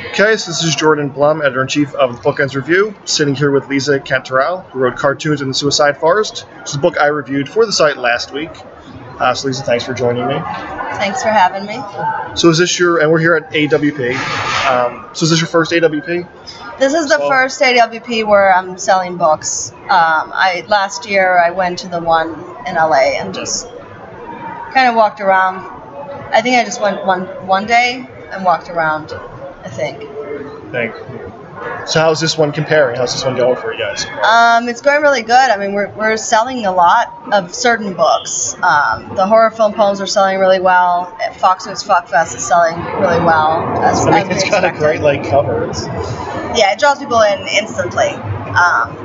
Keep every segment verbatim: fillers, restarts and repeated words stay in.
Okay, so this is Jordan Blum, editor-in-chief of the Bookends Review, sitting here with Lisa Cantarell, who wrote Cartoons in the Suicide Forest, which is a book I reviewed for the site last week. Uh, so Lisa, thanks for joining me. Thanks for having me. So is this your, and we're here at A W P, um, so is this your first A W P? This is the So- first A W P where I'm selling books. Um, I Last year I went to the one in L A and just kind of walked around. I think I just went one one day and walked around, I think. Thank you. So how's this one comparing? How's this one going for you guys? Um, it's going really good. I mean, we're, we're selling a lot of certain books. Um, the horror film poems are selling really well. Foxwoods Fuck Fest is selling really well. As, I as mean, we it's got a expected. great, like, cover. It's, Yeah, it draws people in instantly. Um,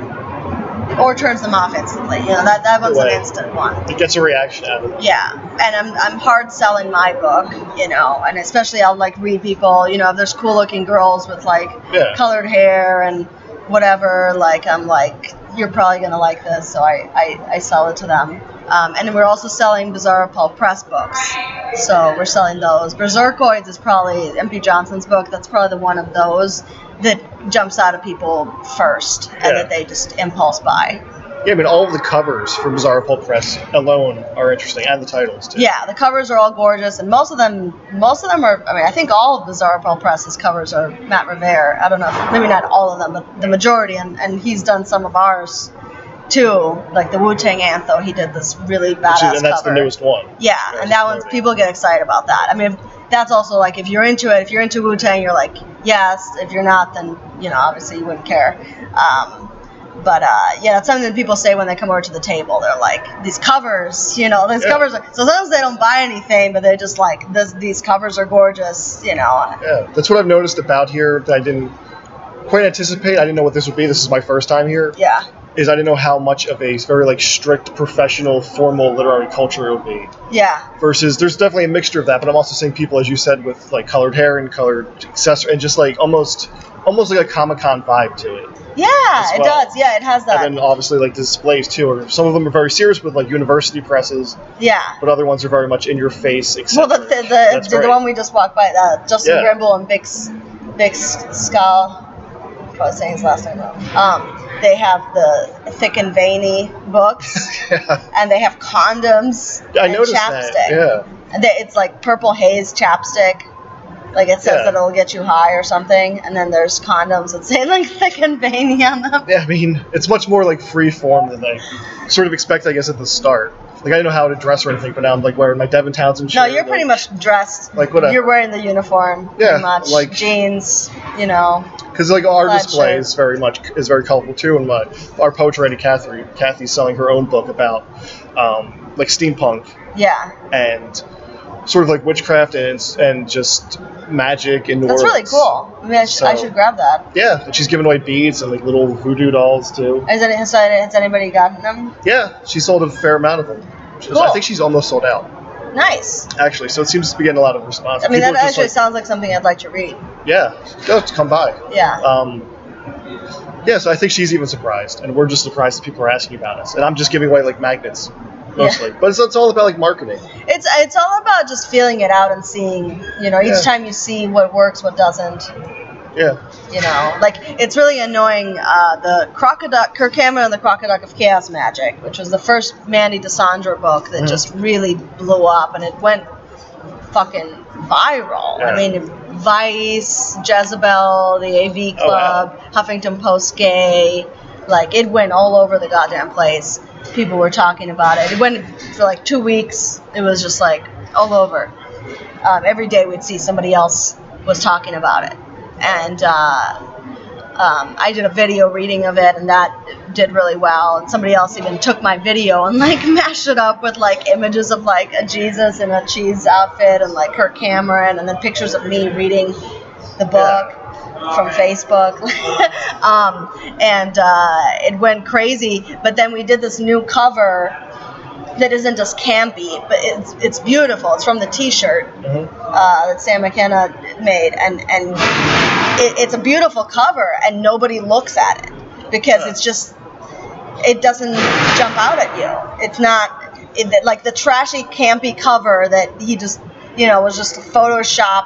or turns them off instantly. You know, that, that one's an Right. instant one. it gets a reaction out of it. Yeah, and I'm I'm hard selling my book, you know, and especially I'll like read people, you know, if there's cool looking girls with like Yeah. colored hair and whatever, like I'm like, you're probably gonna like this, so I, I, I sell it to them. Um, and we're also selling Bizarro Pulp Press books, so we're selling those. Berserkoids is probably M P Johnson's book. That's probably the one of those that jumps out of people first, and Yeah. that they just impulse buy. Yeah, I mean, all of the covers for Bizarro Pulp Press alone are interesting, and the titles, too. Yeah, the covers are all gorgeous, and most of them, most of them are. I mean, I think all of Bizarro Pulp Press's covers are Matt Revere. I don't know, maybe not all of them, but the majority, and, and he's done some of ours too, like the Wu-Tang Anthem. He did this really Which badass is, and that's cover. the newest one. Yeah, As and that far as one's the people get excited about that. I mean, if, that's also like if you're into it, if you're into Wu-Tang, you're like yes. If you're not, then you know obviously you wouldn't care. Um, But uh, yeah, that's something that people say when they come over to the table. They're like, these covers, you know, these Yeah. covers are. So sometimes they don't buy anything, but they're just like, this, these covers are gorgeous, you know. Yeah, that's what I've noticed about here that I didn't quite anticipate. I didn't know what this would be. This is my first time here. Yeah, Is I didn't know how much of a very like strict, professional, formal literary culture it would be. yeah, Versus, there's definitely a mixture of that. But I'm also seeing people, as you said, with like colored hair and colored accessories, and just like almost, almost like a Comic-Con vibe to it. yeah. As It well. does. Yeah, it has that. And then obviously like displays too. Or some of them are very serious with like university presses, yeah. but other ones are very much in your face. Well, the the, eccentric. the, That's the, the great. one we just walked by, uh, Justin Yeah. Grimble and Big S- Big S- Skull. Probably saying his last name wrong. Um, they have the thick and veiny books, Yeah. and they have condoms I and noticed chapstick. that. Yeah. And they, it's like purple haze chapstick. Like it says Yeah. that it'll get you high or something. And then there's condoms that say like thick and veiny on them. Yeah, I mean, it's much more like free form than I sort of expect, I guess, at the start. Like, I didn't know how to dress or anything, but now I'm like wearing my Devin Townsend shirt. No, you're pretty much dressed. Like, whatever. You're wearing the uniform. Yeah, Pretty much. like- Jeans, you know. Because like our Plaid display shirt. is very much is very colorful too, and my our poetry writer Kathy Kathy's selling her own book about um, like steampunk Yeah. and sort of like witchcraft and and just magic and That's really cool. I mean, I, sh- I So- should grab that. Yeah, and she's giving away beads and like little voodoo dolls too. Has, any, has, has anybody gotten them? Yeah, she sold a fair amount of them. Cool. I think she's almost sold out Nice. actually, so it seems to be getting a lot of response. I mean, People that are just actually like, sounds like something I'd like to read. yeah, just come by. Yeah. Um, yeah, so I think she's even surprised, and we're just surprised that people are asking about us. And I'm just giving away like magnets, mostly. But it's, it's all about like marketing. It's it's all about just feeling it out and seeing, you know, each Yeah. time you see what works, what doesn't. Yeah, You know, like it's really annoying. Uh, the Crocodile, Kirk Hammett and the Crocodile of Chaos Magic, which was the first Mandy DeSandro book that Mhm. just really blew up, and it went fucking viral. Yeah. I mean, Vice, Jezebel, the A V Oh, wow. Club, Huffington Post Gay, like it went all over the goddamn place. People were talking about it. It went for like two weeks. It was just like all over. Um, every day we'd see somebody else was talking about it. And uh, um, I did a video reading of it, and that did really well. And somebody else even took my video and like mashed it up with like images of like a Jesus in a cheese outfit and like Kirk Cameron, and then pictures of me reading the book from Facebook. um, and uh, it went crazy. But then we did this new cover that isn't just campy, but it's it's beautiful. It's from the T-shirt Mhm. uh, that Sam McKenna made, and and it, it's a beautiful cover, and nobody looks at it because it's just it doesn't jump out at you. It's not it, like the trashy campy cover that he just you know was just a Photoshop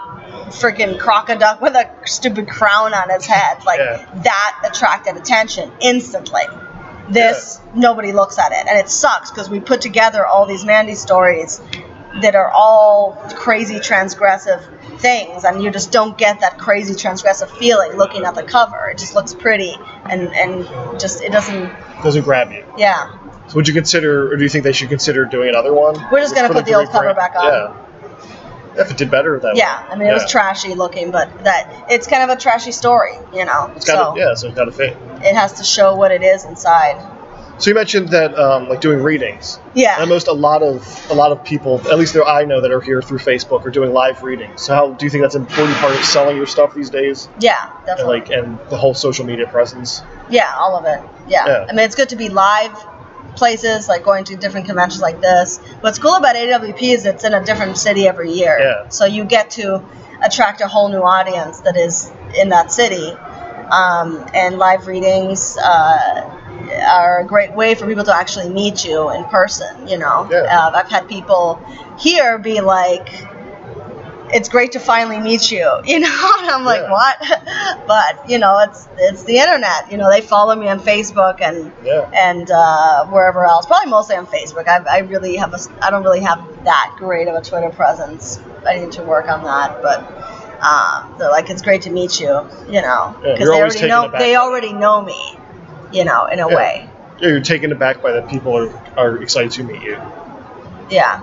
freaking crocodile with a stupid crown on his head. Like, Yeah. that attracted attention instantly. This, yeah. nobody looks at it. And it sucks because we put together all these Mandy stories that are all crazy transgressive things, and you just don't get that crazy transgressive feeling looking at the cover. It just looks pretty, and, and just, it doesn't... Doesn't grab you. Yeah. So would you consider, or do you think they should consider doing another one? We're just going to put the old cover back on. Yeah. If it did better, that Yeah, I mean, it yeah. was trashy looking, but that it's kind of a trashy story, you know? It's got so to, yeah, so it's got to fit. It has to show what it is inside. So you mentioned that, um, like doing readings. Yeah. And most a lot of a lot of people, at least that I know that are here through Facebook, are doing live readings. So how do you think that's an important part of selling your stuff these days? Yeah, definitely. And like and the whole social media presence. Yeah, all of it. Yeah. Yeah. I mean, it's good to be live places, like going to different conventions like this. What's cool about A W P is it's in a different city every year. Yeah. So you get to attract a whole new audience that is in that city. Um, and live readings uh, are a great way for people to actually meet you in person, you know. Yeah. Uh, I've had people here be like, it's great to finally meet you, you know, and I'm like, Yeah. what? But, you know, it's it's the internet, you know, they follow me on Facebook and Yeah. and uh, wherever else, probably mostly on Facebook. I, I really have a, I don't really have that great of a Twitter presence. I need to work on that, but um, they're like, it's great to meet you, you know, Yeah, because you're they always already taken know, aback. they already know me, you know, in a Yeah. way. Yeah, you're taken aback by that people are, are excited to meet you. Yeah.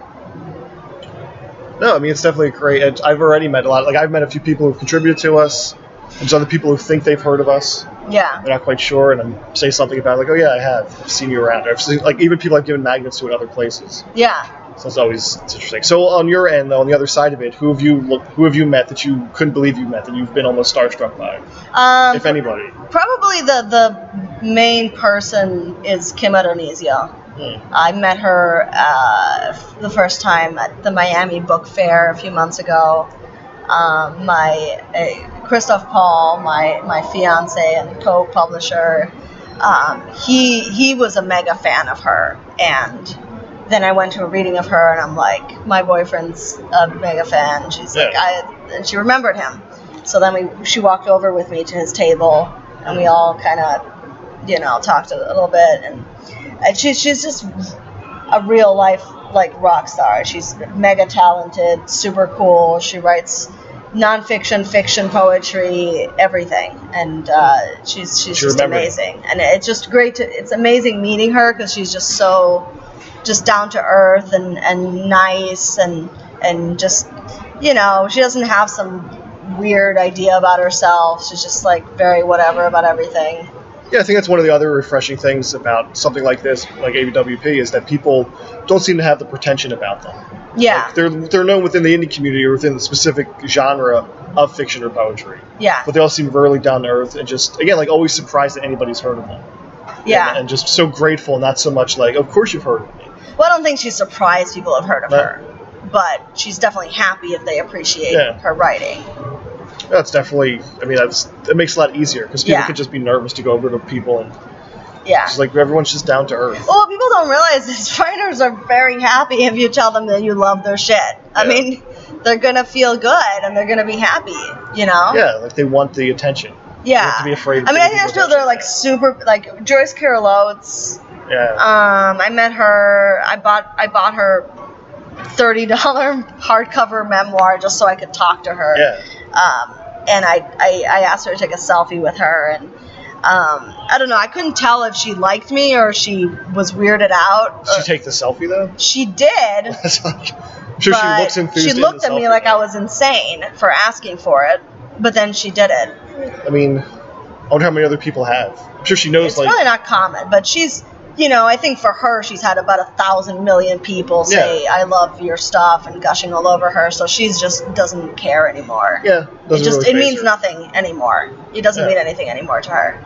No, I mean, it's definitely great. And I've already met a lot. Like, I've met a few people who've contributed to us. There's other people who think they've heard of us. Yeah. They're not quite sure, and I'm say something about it, like, oh yeah, I have. I've seen you around. I've seen, like, even people I've given magnets to at other places. Yeah. So it's always it's interesting. So on your end, though, on the other side of it, who have you look, who have you met that you couldn't believe you met, that you've been almost starstruck by, Um, if anybody? Probably the, the main person is Kim Adonisio. Hmm. I met her uh, the first time at the Miami Book Fair a few months ago. Um, my uh, Christoph Paul, my my fiance and co-publisher, um, he he was a mega fan of her, and then I went to a reading of her, and I'm like, my boyfriend's a mega fan. She's like, Yeah. I, and she remembered him. So then we she walked over with me to his table, and we all kind of, you know, talked a little bit, and. And she's she's just a real life like rock star. She's mega talented, super cool. She writes nonfiction, fiction, poetry, everything, and uh, she's she's She just remembered. amazing. And it's just great to. It's amazing meeting her because she's just so just down to earth and, and nice and and just you know she doesn't have some weird idea about herself. She's just like very whatever about everything. Yeah, I think that's one of the other refreshing things about something like this, like A W P, is that people don't seem to have the pretension about them. Yeah. Like they're they're known within the indie community or within the specific genre of fiction or poetry. Yeah. But they all seem really down to earth and just, again, like always surprised that anybody's heard of them. Yeah. And, and just so grateful, not so much like, of course you've heard of me. Well, I don't think she's surprised people have heard of No. her, but she's definitely happy if they appreciate Yeah. her writing. That's definitely, I mean, that's it makes it a lot easier because people Yeah. could just be nervous to go over to people and Yeah. it's like everyone's just down to earth. Well, what people don't realize is writers are very happy if you tell them that you love their shit. I Yeah. mean, they're gonna feel good and they're gonna be happy, you know? Yeah, like they want the attention. Yeah. You have to be afraid of I mean, I giving think there's people people that are like super, like Joyce Carol Oates. Yeah. Um, I met her. I bought I bought her thirty dollar hardcover memoir just so I could talk to her. Yeah. Um, and I, I I asked her to take a selfie with her, and um, I don't know. I couldn't tell if she liked me or she was weirded out. Did she take the selfie though? She did. It's like, I'm sure she but looks enthused. She in looked the at me selfie. like I was insane for asking for it, but then she did it. I mean, I wonder how many other people have. I'm sure she knows It's like really not common, but she's, you know, I think for her, she's had about a thousand million people say, Yeah. I love your stuff and gushing all over her, so she's just doesn't care anymore. yeah, It doesn't just, really it faze means her. nothing anymore. It doesn't Yeah. mean anything anymore to her.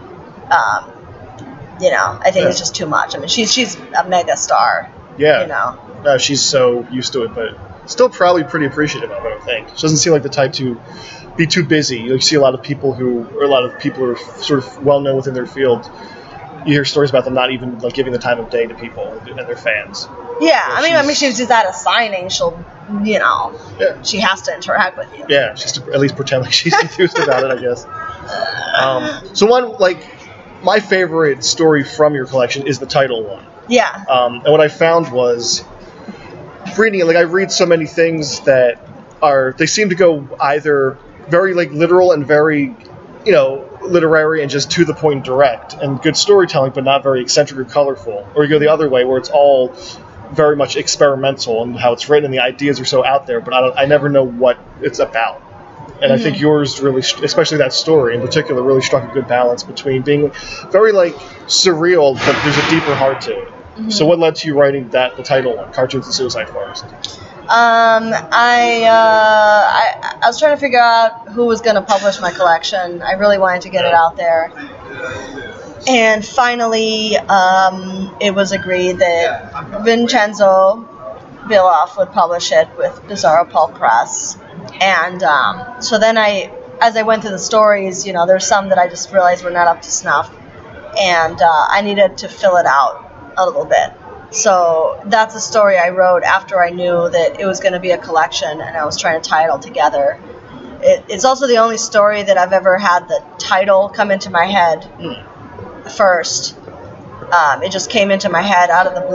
Um, you know, I think Yeah. it's just too much. I mean, she's, she's a mega star, Yeah, you know. no, she's so used to it, but still probably pretty appreciative of it. I think she doesn't seem like the type to be too busy. You see a lot of people who, or a lot of people who are sort of well known within their field. You hear stories about them not even like giving the time of day to people and their fans. Yeah, I mean, I mean, she's- she's just at a signing. She'll you know, Yeah. she has to interact with you. Yeah, just to at least pretend like she's enthused about it, I guess. Um, so one, like, my favorite story from your collection is the title one. Yeah. Um, and what I found was reading it, like I read so many things that are, they seem to go either very like literal and very, you know, literary and just to the point direct and good storytelling, but not very eccentric or colorful. Or you go the other way where it's all very much experimental and how it's written and the ideas are so out there, but I, don't, I never know what it's about. And mm-hmm. I think yours really, especially that story in particular, really struck a good balance between being very like surreal, but there's a deeper heart to it. Mm-hmm. So what led to you writing that, the title one, Cartoons in Suicide Forest? Um, I, uh, I I was trying to figure out who was going to publish my collection. I really wanted to get it out there. And finally, um, it was agreed that Vincenzo Biloff would publish it with Bizarro Pulp Press. And um, so then I, as I went through the stories, you know, there's some that I just realized were not up to snuff. And uh, I needed to fill it out a little bit. So that's a story I wrote after I knew that it was going to be a collection and I was trying to tie it all together. It, it's also the only story that I've ever had the title come into my head mm. first. Um, it just came into my head out of the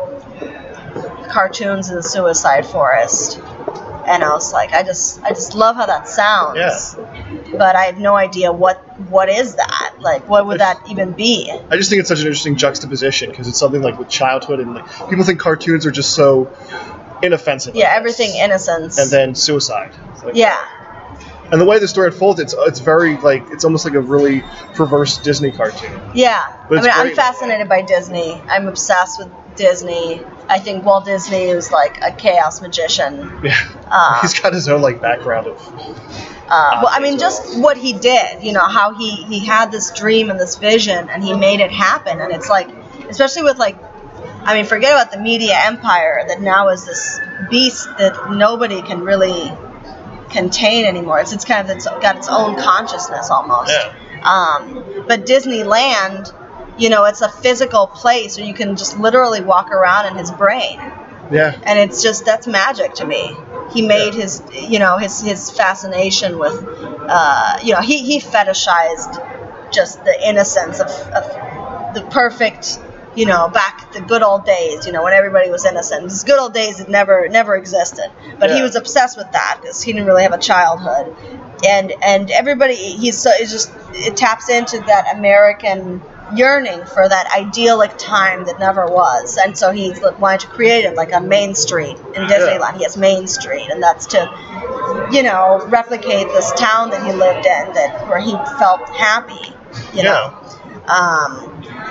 blue. Cartoons in the Suicide Forest. And I was like, I just I just love how that sounds. Yeah. But I have no idea what what is that? Like, what would that even be? I just think it's such an interesting juxtaposition because it's something like with childhood and like people think cartoons are just so inoffensive. Yeah, everything innocence. And then suicide. Like, yeah. And the way the story unfolds, it's it's very like it's almost like a really perverse Disney cartoon. Yeah, But I mean, I'm great. fascinated by Disney. I'm obsessed with Disney. I think Walt Disney is like a chaos magician. Yeah, uh, he's got his own like background of. Uh, well, I mean, just what he did. You know, how he he had this dream and this vision, and he made it happen. And it's like, especially with like, I mean, forget about the media empire that now is this beast that nobody can really contain anymore. It's it's kind of it's got its own consciousness almost. Yeah. Um, but Disneyland, you know, it's a physical place where you can just literally walk around in his brain. Yeah. And it's just that's magic to me. He made yeah. his, you know, his his fascination with, uh, you know, he he fetishized just the innocence of, of the perfect. You know, back the good old days, you know, when everybody was innocent. These good old days that never never existed. But yeah. he was obsessed with that because he didn't really have a childhood. And and everybody, he's so, it just, it taps into that American yearning for that idyllic time that never was. And so he wanted to create it like on Main Street in Disneyland. Yeah. He has Main Street, and that's to, you know, replicate this town that he lived in, that where he felt happy, you yeah. know. Um,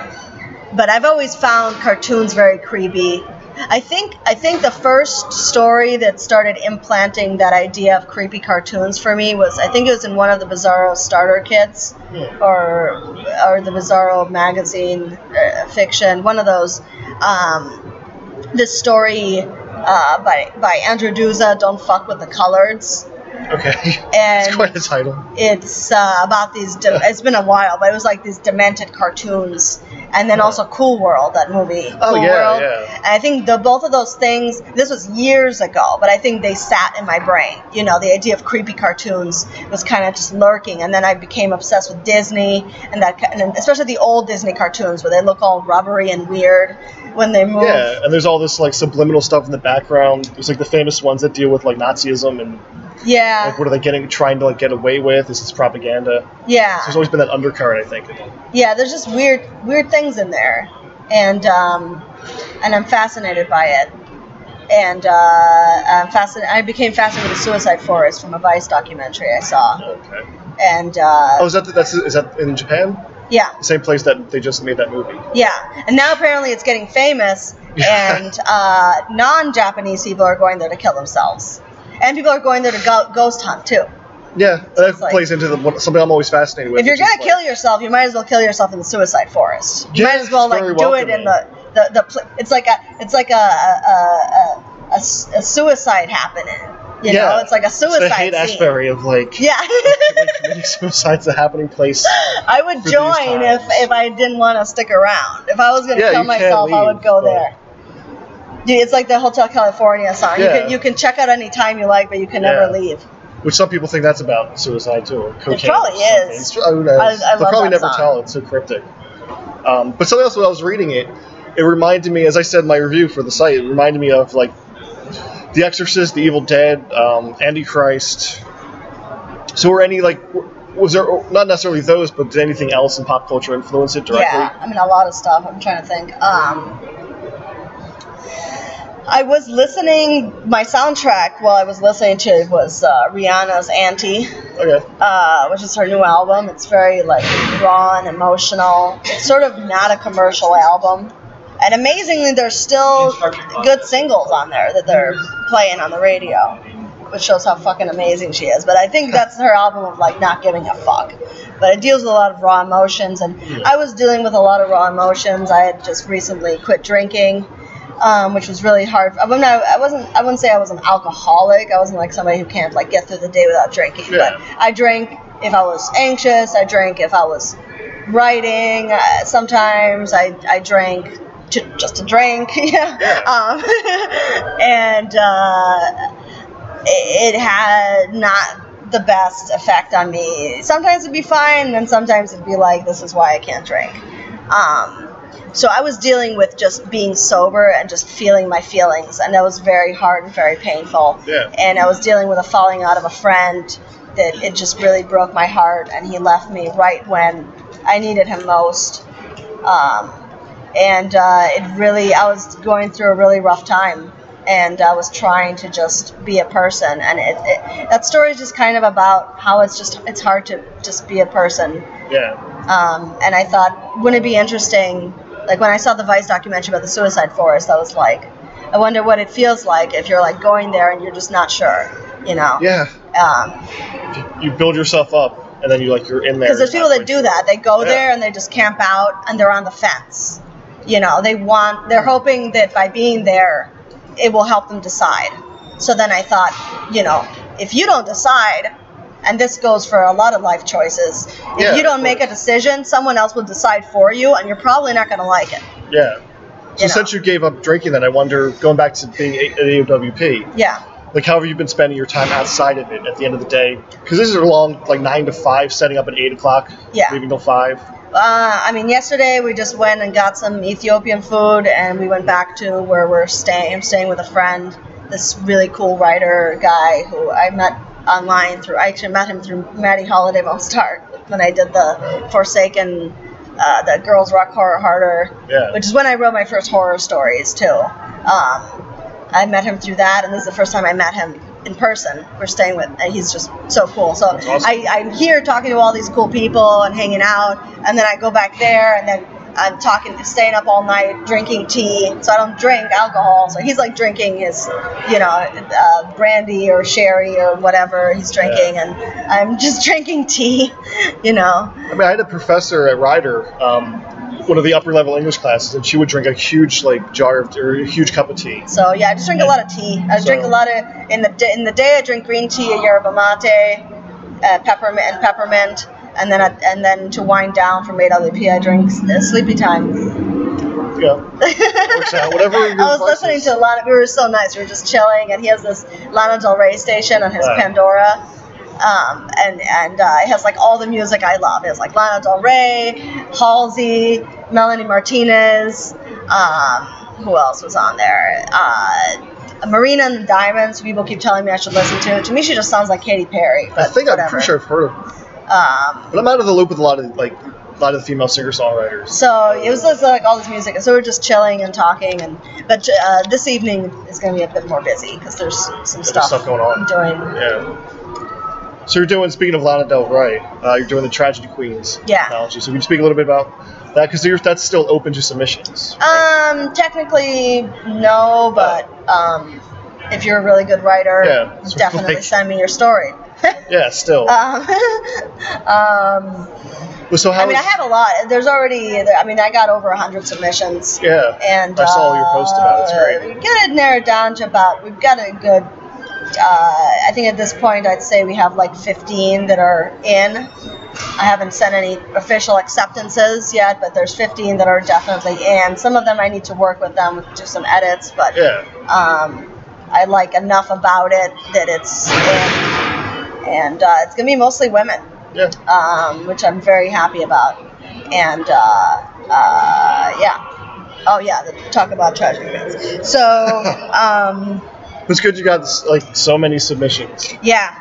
But I've always found cartoons very creepy. I think I think the first story that started implanting that idea of creepy cartoons for me was, I think it was in one of the Bizarro starter kits, yeah. or or the Bizarro magazine uh, fiction, one of those. Um, this story uh, by by Andrew Duza, Don't Fuck with the Coloreds. Okay. And it's quite a title. It's uh, about these. De- it's been a while, but it was like these demented cartoons, and then also Cool World, that movie. Oh Cool yeah, World. yeah. And I think the both of those things. This was years ago, but I think they sat in my brain. You know, the idea of creepy cartoons was kind of just lurking, and then I became obsessed with Disney, and that, and especially the old Disney cartoons where they look all rubbery and weird when they move. Yeah, and there's all this like subliminal stuff in the background. There's like the famous ones that deal with like Nazism and. Yeah. Like, what are they getting, trying to like get away with? This is propaganda. Yeah. So there's always been that undercurrent, I think. Yeah, there's just weird, weird things in there, and um, and I'm fascinated by it, and uh, I'm fascinated. I became fascinated with the Suicide Forest from a Vice documentary I saw. Okay. And uh, oh, is that that's is that in Japan? Yeah. The same place that they just made that movie. Yeah, and now apparently it's getting famous, and uh, non-Japanese people are going there to kill themselves. And people are going there to go- ghost hunt, too. Yeah, so that like, plays into the, what, something I'm always fascinated with. If you're going like, to kill yourself, you might as well kill yourself in the Suicide Forest. You yeah, might as well like do it in the, the, the pl- it's like a it's like a a, a, a, a suicide happening. You yeah, know, it's like a suicide it's the Haight scene. Ashbury of like yeah, like committing suicide's a happening place. I would join if if I didn't want to stick around. If I was going to yeah, kill myself, leave, I would go but... there. Dude, it's like the Hotel California song. You Yeah. can you can check out any time you like, but you can Yeah. never leave. Which some people think that's about suicide too, or cocaine. probably or something. is. It's, who knows? I- I They'll love probably that never song. tell. It's so cryptic. Um, but something else when I was reading it, it reminded me, as I said in my review for the site, it reminded me of like The Exorcist, The Evil Dead, um, Antichrist. So were any like, was there not necessarily those, but did anything else in pop culture influence it directly? Yeah, I mean a lot of stuff. I'm trying to think. Um, I was listening. My soundtrack while I was listening to it was uh, Rihanna's "Anti," Okay. uh, which is her new album. It's very like raw and emotional. It's sort of not a commercial album, and amazingly, there's still good singles on there that they're playing on the radio, which shows how fucking amazing she is. But I think that's her album of like not giving a fuck. But it deals with a lot of raw emotions, and I was dealing with a lot of raw emotions. I had just recently quit drinking. Um, which was really hard. I wouldn't, I wasn't. I wouldn't say I was an alcoholic. I wasn't like somebody who can't like get through the day without drinking. Yeah. But I drank if I was anxious. I drank if I was writing. Uh, sometimes I I drank to, just to drink. yeah. Yeah. Um, and uh, it, it had not the best effect on me. Sometimes it'd be fine, and then sometimes it'd be like, this is why I can't drink. Um, So I was dealing with just being sober and just feeling my feelings, and that was very hard and very painful. Yeah. And I was dealing with a falling out of a friend that it just really broke my heart, and he left me right when I needed him most. Um, and uh, it really, I was going through a really rough time, and I was trying to just be a person. And it, it, that story is just kind of about how it's just, it's hard to just be a person. Yeah. Um, and I thought, wouldn't it be interesting? Like when I saw the Vice documentary about the suicide forest, I was like, I wonder what it feels like if you're like going there and you're just not sure, you know? Yeah. Um, You build yourself up, and then you like you're in there. Because there's people that do that. They go Yeah. there and they just camp out and they're on the fence. You know, they want, they're hoping that by being there, it will help them decide. So then I thought, you know, if you don't decide, and this goes for a lot of life choices, if Yeah, you of don't make a course. decision, someone else will decide for you, and you're probably not going to like it. Yeah. So You know. since you gave up drinking, then I wonder, going back to being a- at A O W P, Yeah. like how have you been spending your time outside of it at the end of the day? Because this is a long, like nine to five, setting up at eight o'clock, Yeah. leaving till five. Uh, I mean, yesterday we just went and got some Ethiopian food, and we went back to where we're staying. I'm staying with a friend, this really cool writer guy who I met online through. I actually met him through Maddie Holiday Won't Start when I did the Forsaken, uh, the Girls Rock Horror Harder, Yeah. which is when I wrote my first horror stories too. Um, I met him through that, and this is the first time I met him in person. We're staying with, and he's just so cool. So That's awesome. I, I'm here talking to all these cool people and hanging out, and then I go back there, and then I'm talking, staying up all night, drinking tea. So I don't drink alcohol. So he's like drinking his, you know, uh, brandy or sherry or whatever he's drinking, and I'm just drinking tea, you know. I mean, I had a professor at Ryder, um, one of the upper level English classes, and she would drink a huge like jar of, or a huge cup of tea. So yeah, I just drink a lot of tea. I So- drink a lot of in the day, in the day. I drink green tea, yerba mate, uh, peppermint, and peppermint, and then I, and then to wind down from A W P, I drink uh, Sleepy Time. Yeah. Works out. Whatever your I was vice listening is. to Lana. We were so nice. We were just chilling, and he has this Lana Del Rey station on his Right. Pandora. Um, and and uh, it has like all the music I love. It has like Lana Del Rey, Halsey, Melanie Martinez. Um, who else was on there? Uh, Marina and the Diamonds. People keep telling me I should listen to. To me, she just sounds like Katy Perry. But I think I'm whatever. pretty sure I've heard of her. Um, But I'm out of the loop with a lot of like a lot of the female singer songwriters. So it was just like all this music, and so we're just chilling and talking. And but uh, this evening is going to be a bit more busy because there's some stuff, stuff going on. I'm doing. Yeah. So you're doing, speaking of Lana Del Rey, uh, you're doing the Tragedy Queens Yeah. anthology. So can you speak a little bit about that? Because that's still open to submissions. Um, technically, no, but um, if you're a really good writer, Yeah, so definitely like- send me your story. Yeah, still. um, um, Well, so how I mean, I is- have a lot. There's already, I mean, I got over one hundred submissions. Yeah. And I saw your post about it. It's uh, great. we got it narrowed down to about, we've got a good uh, I think at this point I'd say we have like fifteen that are in. I haven't sent any official acceptances yet, but there's fifteen that are definitely in. Some of them I need to work with them, do some edits, but Yeah. um, I like enough about it that it's in. And uh, it's going to be mostly women, Yeah. um, which I'm very happy about. And uh, uh, yeah. Oh, yeah, the, talk about treasure bins. So, um, It's good you got like so many submissions. yeah.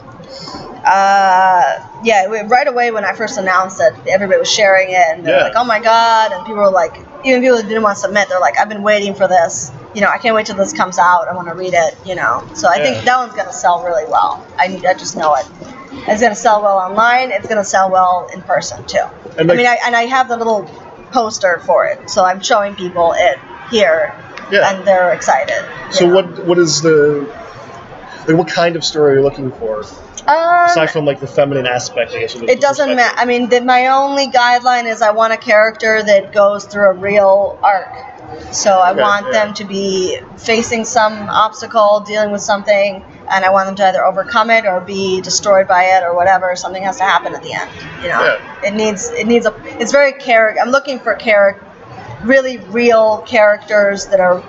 Uh, yeah, we, right away when I first announced it, everybody was sharing it, and they're Yeah. like, oh my god, and people were like, even people that didn't want to submit, they're like, I've been waiting for this, you know, I can't wait till this comes out, I want to read it, you know, so I Yeah. think that one's going to sell really well. I, I just know it. It's going to sell well online, it's going to sell well in person, too. And I like- mean, I, and I have the little poster for it, so I'm showing people it here, Yeah. and they're excited. you So know. what what is the like what kind of story are you looking for? Um, Aside from like the feminine aspect, I guess. of the It doesn't perspective. matter. I mean, the, my only guideline is I want a character that goes through a real arc. So I Okay, want yeah. them to be facing some obstacle, dealing with something, and I want them to either overcome it or be destroyed by it or whatever. Something has to happen at the end. You know, Yeah. it needs it needs a. It's very character. I'm looking for character, really real characters that are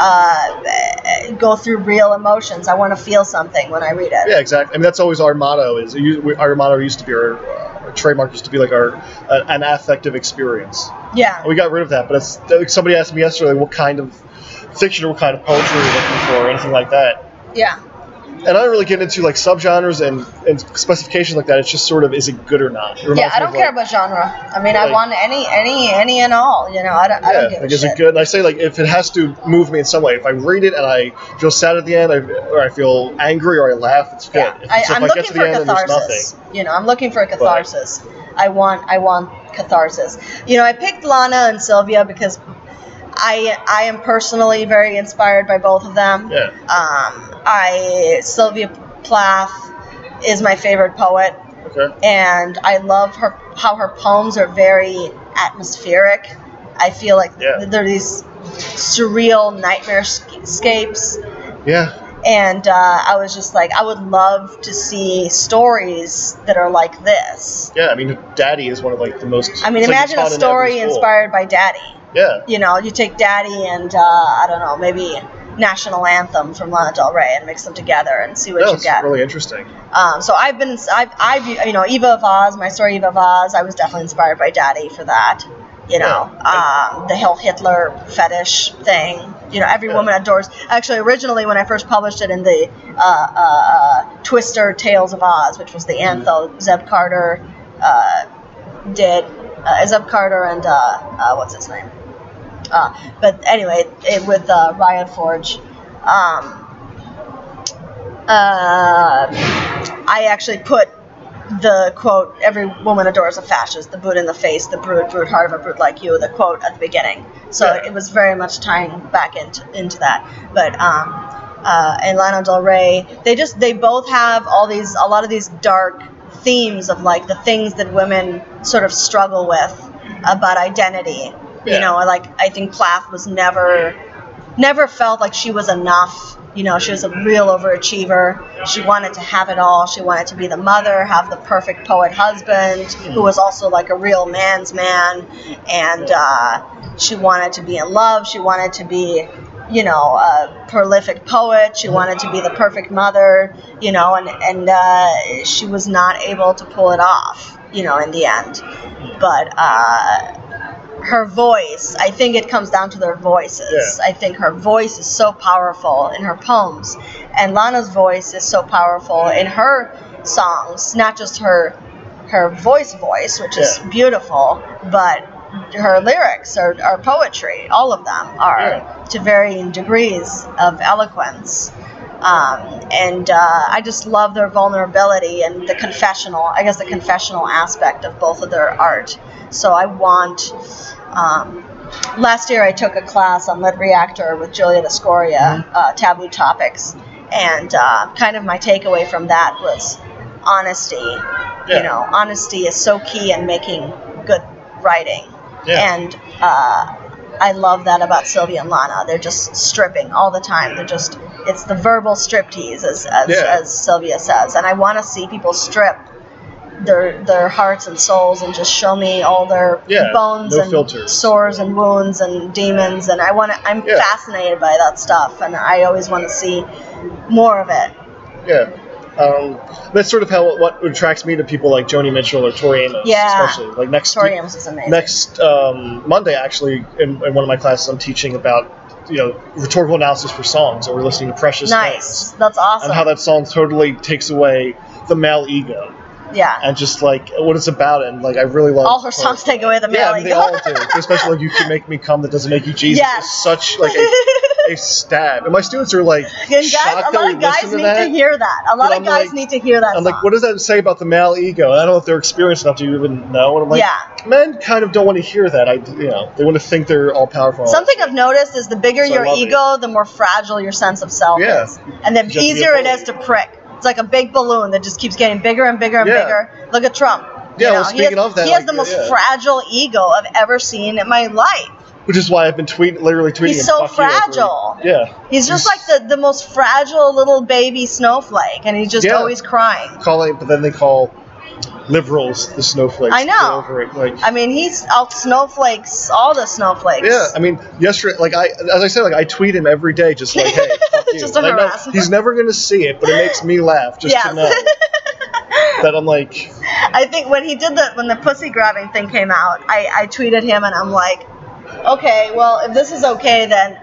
uh, go through real emotions. I want to feel something when I read it. Yeah, exactly. I mean, that's always our motto. Is we- our motto used to be our, our trademark used to be like our uh, an affective experience. Yeah. We got rid of that, but it's, like somebody asked me yesterday, like, what kind of fiction or what kind of poetry are you looking for, or anything like that. Yeah. And I don't really get into like subgenres and, and specifications like that. It's just sort of, is it good or not? It Yeah, reminds I me don't of, care like, about genre. I mean, I like- want any, any, any and all. You know, I don't, I Yeah, don't give like, a is shit. it good? And I say, like, if it has to move me in some way, if I read it and I feel sad at the end, I, or I feel angry or I laugh, it's good. Yeah, If, I, so if I'm I looking get to the for end and there's catharsis. nothing. You know, I'm looking for a catharsis. I want, I want catharsis. You know, I picked Lana and Sylvia because I, I am personally very inspired by both of them. Yeah. Um, I Sylvia Plath is my favorite poet, Okay. and I love her how her poems are very atmospheric. I feel like Yeah. they're these surreal nightmarescapes. Yeah. And uh, I was just like, I would love to see stories that are like this. Yeah, I mean, Daddy is one of, like, the most... I mean, it's like imagine a taught in story every school. inspired by Daddy. Yeah. You know, you take Daddy and, uh, I don't know, maybe National Anthem from Lana Del Rey and mix them together and see what No, you it's get. really interesting. Um, so I've been, I've, I've, you know, Eva of Oz, my story Eva of Oz, I was definitely inspired by Daddy for that. You know, um, the Heil Hitler fetish thing. You know, every Yeah. woman adores. Actually, originally when I first published it in the uh, uh, Twister Tales of Oz, which was the antho Zeb Carter uh, did, uh, Zeb Carter and uh, uh, what's his name? Uh, but anyway, it, with uh, Riot Forge. Um, uh, I actually put the quote, every woman adores a fascist, the boot in the face, the brute, brute heart of a brute like you, the quote at the beginning. So Yeah. it was very much tying back into into that. But um, uh, and Lana Del Rey, they just, they both have all these, a lot of these dark themes of like the things that women sort of struggle with about identity. Yeah. You know, like I think Plath was never, never felt like she was enough. You know, she was a real overachiever. She wanted to have it all. She wanted to be the mother, have the perfect poet husband, who was also like a real man's man. And uh, she wanted to be in love. She wanted to be, you know, a prolific poet. She wanted to be the perfect mother, you know, and, and uh, she was not able to pull it off, you know, in the end. But uh, her voice, I think it comes down to their voices. Yeah. I think her voice is so powerful in her poems, and Lana's voice is so powerful in her songs. Not just her her voice voice, which is Yeah. beautiful, but her lyrics are, are poetry. All of them are, Yeah. to varying degrees of eloquence. Um, and uh, I just love their vulnerability and the confessional, I guess the confessional aspect of both of their art. So I want, um, last year I took a class on Lit Reactor with Julia Descoria, Mm-hmm. uh, Taboo Topics, and uh, kind of my takeaway from that was honesty. Yeah. You know, honesty is so key in making good writing. Yeah. And uh, I love that about Sylvia and Lana. They're just stripping all the time. They're just, it's the verbal striptease, as as, Yeah. as Sylvia says. And I want to see people strip their their hearts and souls and just show me all their Yeah, bones no and filters. sores and wounds and demons. And I want to, I'm Yeah. fascinated by that stuff. And I always want to see more of it. Yeah. Um, that's sort of how what attracts me to people like Joni Mitchell or Tori Amos, Yeah. especially. Like next Tori Amos is amazing. next um, Monday, actually, in, in one of my classes, I'm teaching about you know rhetorical analysis for songs, and we're listening to Precious Nice. Things, That's awesome. and how that song totally takes away the male ego yeah. and just like what it's about. And like I really love All her songs take away the Yeah, male I mean, they ego. all do. Especially like "You Can Make Me Come," that doesn't make you Jesus. Yes. It's such like a, a stab, and my students are like And guys, shocked a that lot we of guys listen to need that. to hear that. A lot But of I'm guys like- need to hear that I'm song. like, what does that say about the male ego? And I don't know if they're experienced enough to even know. And I'm like, Yeah. men kind of don't want to hear that. I, you know, they want to think they're all powerful. Something I've noticed is the bigger So I your love it. ego, the more fragile your sense of self Yeah. is. And the You have to be easier a it is bully. to prick. It's like a big balloon that just keeps getting bigger and bigger and Yeah. bigger. Look at Trump. Yeah, You well, know, he speaking has, of that, he has like, the most yeah. fragile ego I've ever seen in my life. Which is why I've been tweeting, literally tweeting. He's him, so "Fuck you," every- fragile. Yeah. He's just like the, the most fragile little baby snowflake, and he's just Yeah. always crying. calling, but then they call liberals the snowflakes. I know. Get over it. Like, I mean, he's out snowflakes, all the snowflakes. yeah, I mean, yesterday, like I, as I said, like I tweet him every day, just like, hey, fuck you. Just to And I know harass him. he's never gonna see it, but it makes me laugh just Yes. to know that I'm like, I think when he did the when the pussy grabbing thing came out, I, I tweeted him and I'm like, okay, well if this is okay, then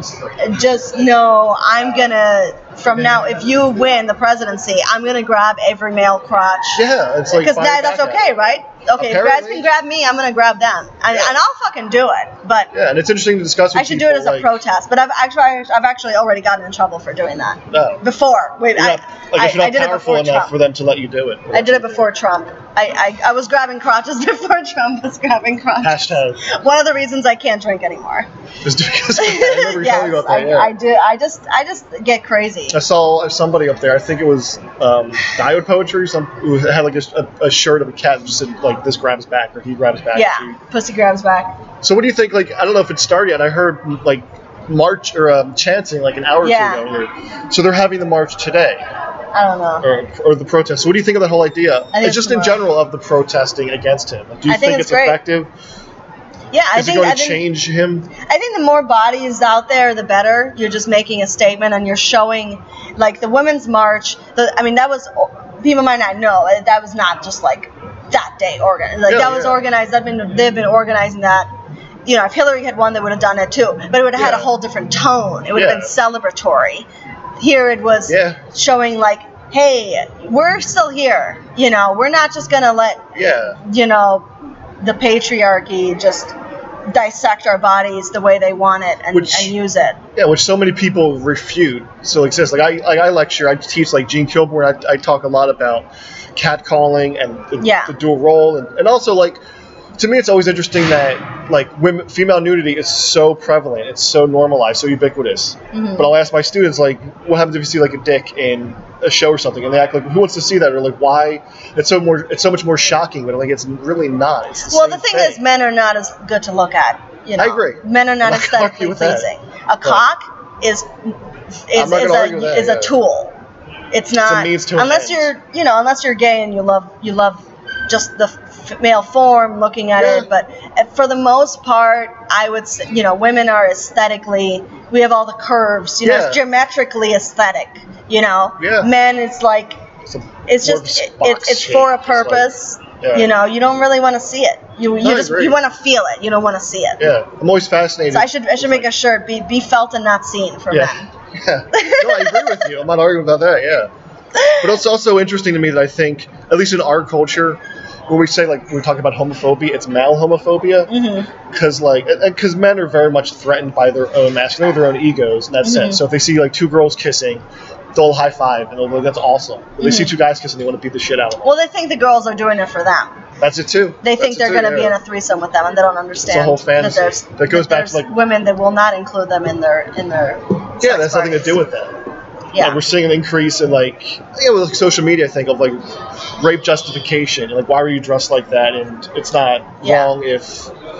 just know I'm gonna from now if you win the presidency, I'm gonna grab every male crotch. yeah, it's like Because fire that, that's back at okay, it. right? Okay, if you guys Apparently. can grab me, I'm gonna grab them, and, Yeah. and I'll fucking do it. But Yeah, and it's interesting to discuss. With I should do it people, as a like, protest. But I've actually I've actually already gotten in trouble for doing that No. before. Wait, You're I, not, like, I, if you're I not did it powerful before enough Trump. for them to let you do it. I did it before Trump. I, I, I was grabbing crotches before Trump was grabbing crotches. Hashtag. One of the reasons I can't drink anymore. Just because I remember you yes, telling me about that. I, yeah. I do. I just I just get crazy. I saw somebody up there. I think it was um, Diode Poetry. Some who had like a, a, a shirt of a cat that just said like "This grabs back" or "He grabs back." Yeah, pussy grabs back. So what do you think? Like I don't know if it started yet. I heard like march or um, chanting like an hour Yeah. or two ago here. So they're having the march today I don't know. or, or the protest. So what do you think of that whole idea? think And it's just in tomorrow. general of the protesting against him. Like, do you I think think it's it's great. effective? Yeah, I Is think it going I to think, change him? I think the more bodies out there, the better. You're just making a statement and you're showing, like the Women's March. The I mean, that was people might not know uh, that was not just like that day organized. Like Yeah, that was yeah. organized. They've been they've been organizing that. You know, if Hillary had won, they would have done it too. But it would have had a Yeah. whole different tone. It would have Yeah. been celebratory. Here it was Yeah. showing like, hey, we're still here. You know, we're not just gonna let Yeah. you know the patriarchy just dissect our bodies the way they want it and, Which- and use it. Yeah, which so many people refute still exists. Like I, like I lecture, I teach like Gene Kilborn. I, I talk a lot about catcalling and the, Yeah. the dual role, and, and also like to me, it's always interesting that like women, female nudity is so prevalent, it's so normalized, so ubiquitous. Mhm. But I'll ask my students like, what happens if you see like a dick in a show or something, and they act like, who wants to see that, or like, why? It's so more, it's so much more shocking, but like it's really not. It's the Well, same the thing, is, men are not as good to look at. You know, I agree. Men are not I'm not gonna aesthetically argue with that. pleasing. A cock is is, not is gonna argue a with that, is yeah. a tool. It's not means to an unless end. you're you know unless you're gay and you love you love just the f- male form looking at Yeah. it. But uh, for the most part, I would say, you know, women are aesthetically. We have all the curves. You know, Yeah. it's geometrically aesthetic. You know, Yeah. men it's like It's, a, it's more of just a it, box it's it's shape. for a It's like- purpose. yeah. You know, you don't really want to see it. You you No, I just agree. you want to feel it. You don't want to see it. Yeah, I'm always fascinated. So I should I should make a shirt. Be be felt and not seen for Yeah. men. Yeah. No, I agree with you. I'm not arguing about that. Yeah. But it's also interesting to me that I think, at least in our culture, when we say like when we talk about homophobia, it's male homophobia, because Mm-hmm. like because men are very much threatened by their own masculinity, their own egos in that Mm-hmm. sense. So if they see like two girls kissing, they'll high five and they'll be like, that's awesome. If they see two guys kissing, they want to beat the shit out of them. Well, they think the girls are doing it for them. That's it too. They think That's they're it too, going to be in yeah. a threesome with them, and they don't understand whole fantasy. that there's That goes back to, there's like- women that will not include them in their in their. Yeah, sex that's nothing to parties. do with that. Yeah. Like we're seeing an increase in like yeah, with like social media, I think, of like rape justification. Like, why were you dressed like that? And it's not Yeah. wrong if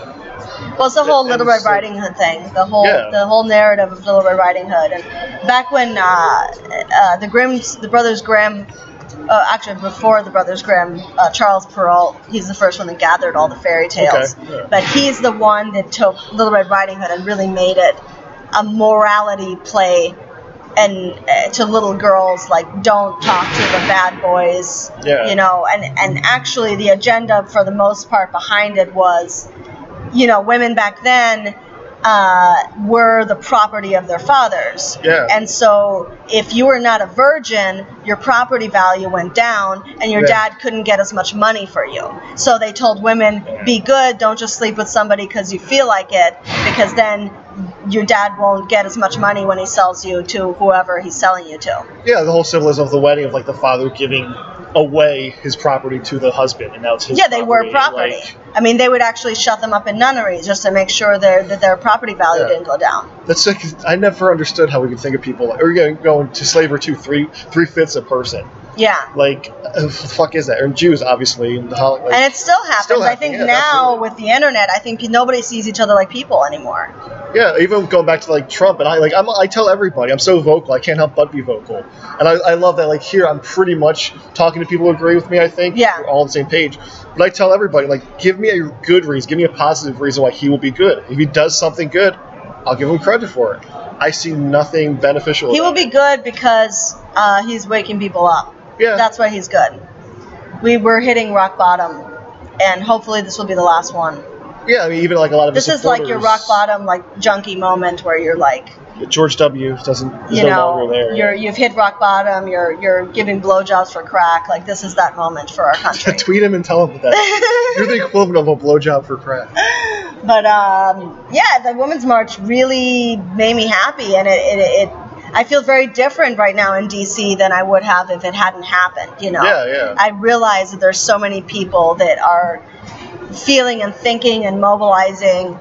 Well, it's the whole And Little Red it's like- Riding Hood thing. The whole Yeah. the whole narrative of Little Red Riding Hood. And back when uh, uh, the Grimms, the Brothers Grimm, uh, actually before the Brothers Grimm, uh, Charles Perrault, he's the first one that gathered all the fairy tales. Okay, yeah. But he's the one that took Little Red Riding Hood and really made it a morality play. And uh, to little girls, like, don't talk to the bad boys, Yeah. you know, and, and actually the agenda for the most part behind it was, you know, women back then uh, were the property of their fathers. Yeah. And so if you were not a virgin, your property value went down and your Yeah. dad couldn't get as much money for you. So they told women, be good, don't just sleep with somebody because you feel like it, because then your dad won't get as much money when he sells you to whoever he's selling you to. Yeah, the whole symbolism of the wedding of like the father giving away his property to the husband, and now it's his Yeah, they were property, property. like- I mean, they would actually shut them up in nunneries just to make sure their that their property value Yeah. didn't go down. That's like I never understood how we could think of people like, or going going to slavery to three three fifths a person. Yeah. Like, uh, what the fuck is that? Or Jews, obviously, and the hol- like, And it still happens. Still I happening, think yeah, now absolutely. with the internet, I think nobody sees each other like people anymore. yeah, even going back to like Trump, and I like I'm, I tell everybody I'm so vocal, I can't help but be vocal, and I, I love that. Like here, I'm pretty much talking to people who agree with me. I think Yeah. we're all on the same page. But I tell everybody, like, give me a good reason, give me a positive reason why he will be good. If he does something good, I'll give him credit for it. I see nothing beneficial. He will about be it. good because uh, he's waking people up. Yeah. That's why he's good. We were hitting rock bottom, and hopefully this will be the last one. Yeah, I mean, even like a lot of his This is like your rock supporters- bottom, like junkie moment where you're like, George W. doesn't is you no know, longer there. you're you've hit rock bottom. You're you're giving blowjobs for crack. Like this is that moment for our country. Tweet him and tell him that you're the equivalent of a blowjob for crack. But um, yeah, the Women's March really made me happy, and it, it, it I feel very different right now in D C than I would have if it hadn't happened. You know, Yeah, yeah. I realize that there's so many people that are feeling and thinking and mobilizing,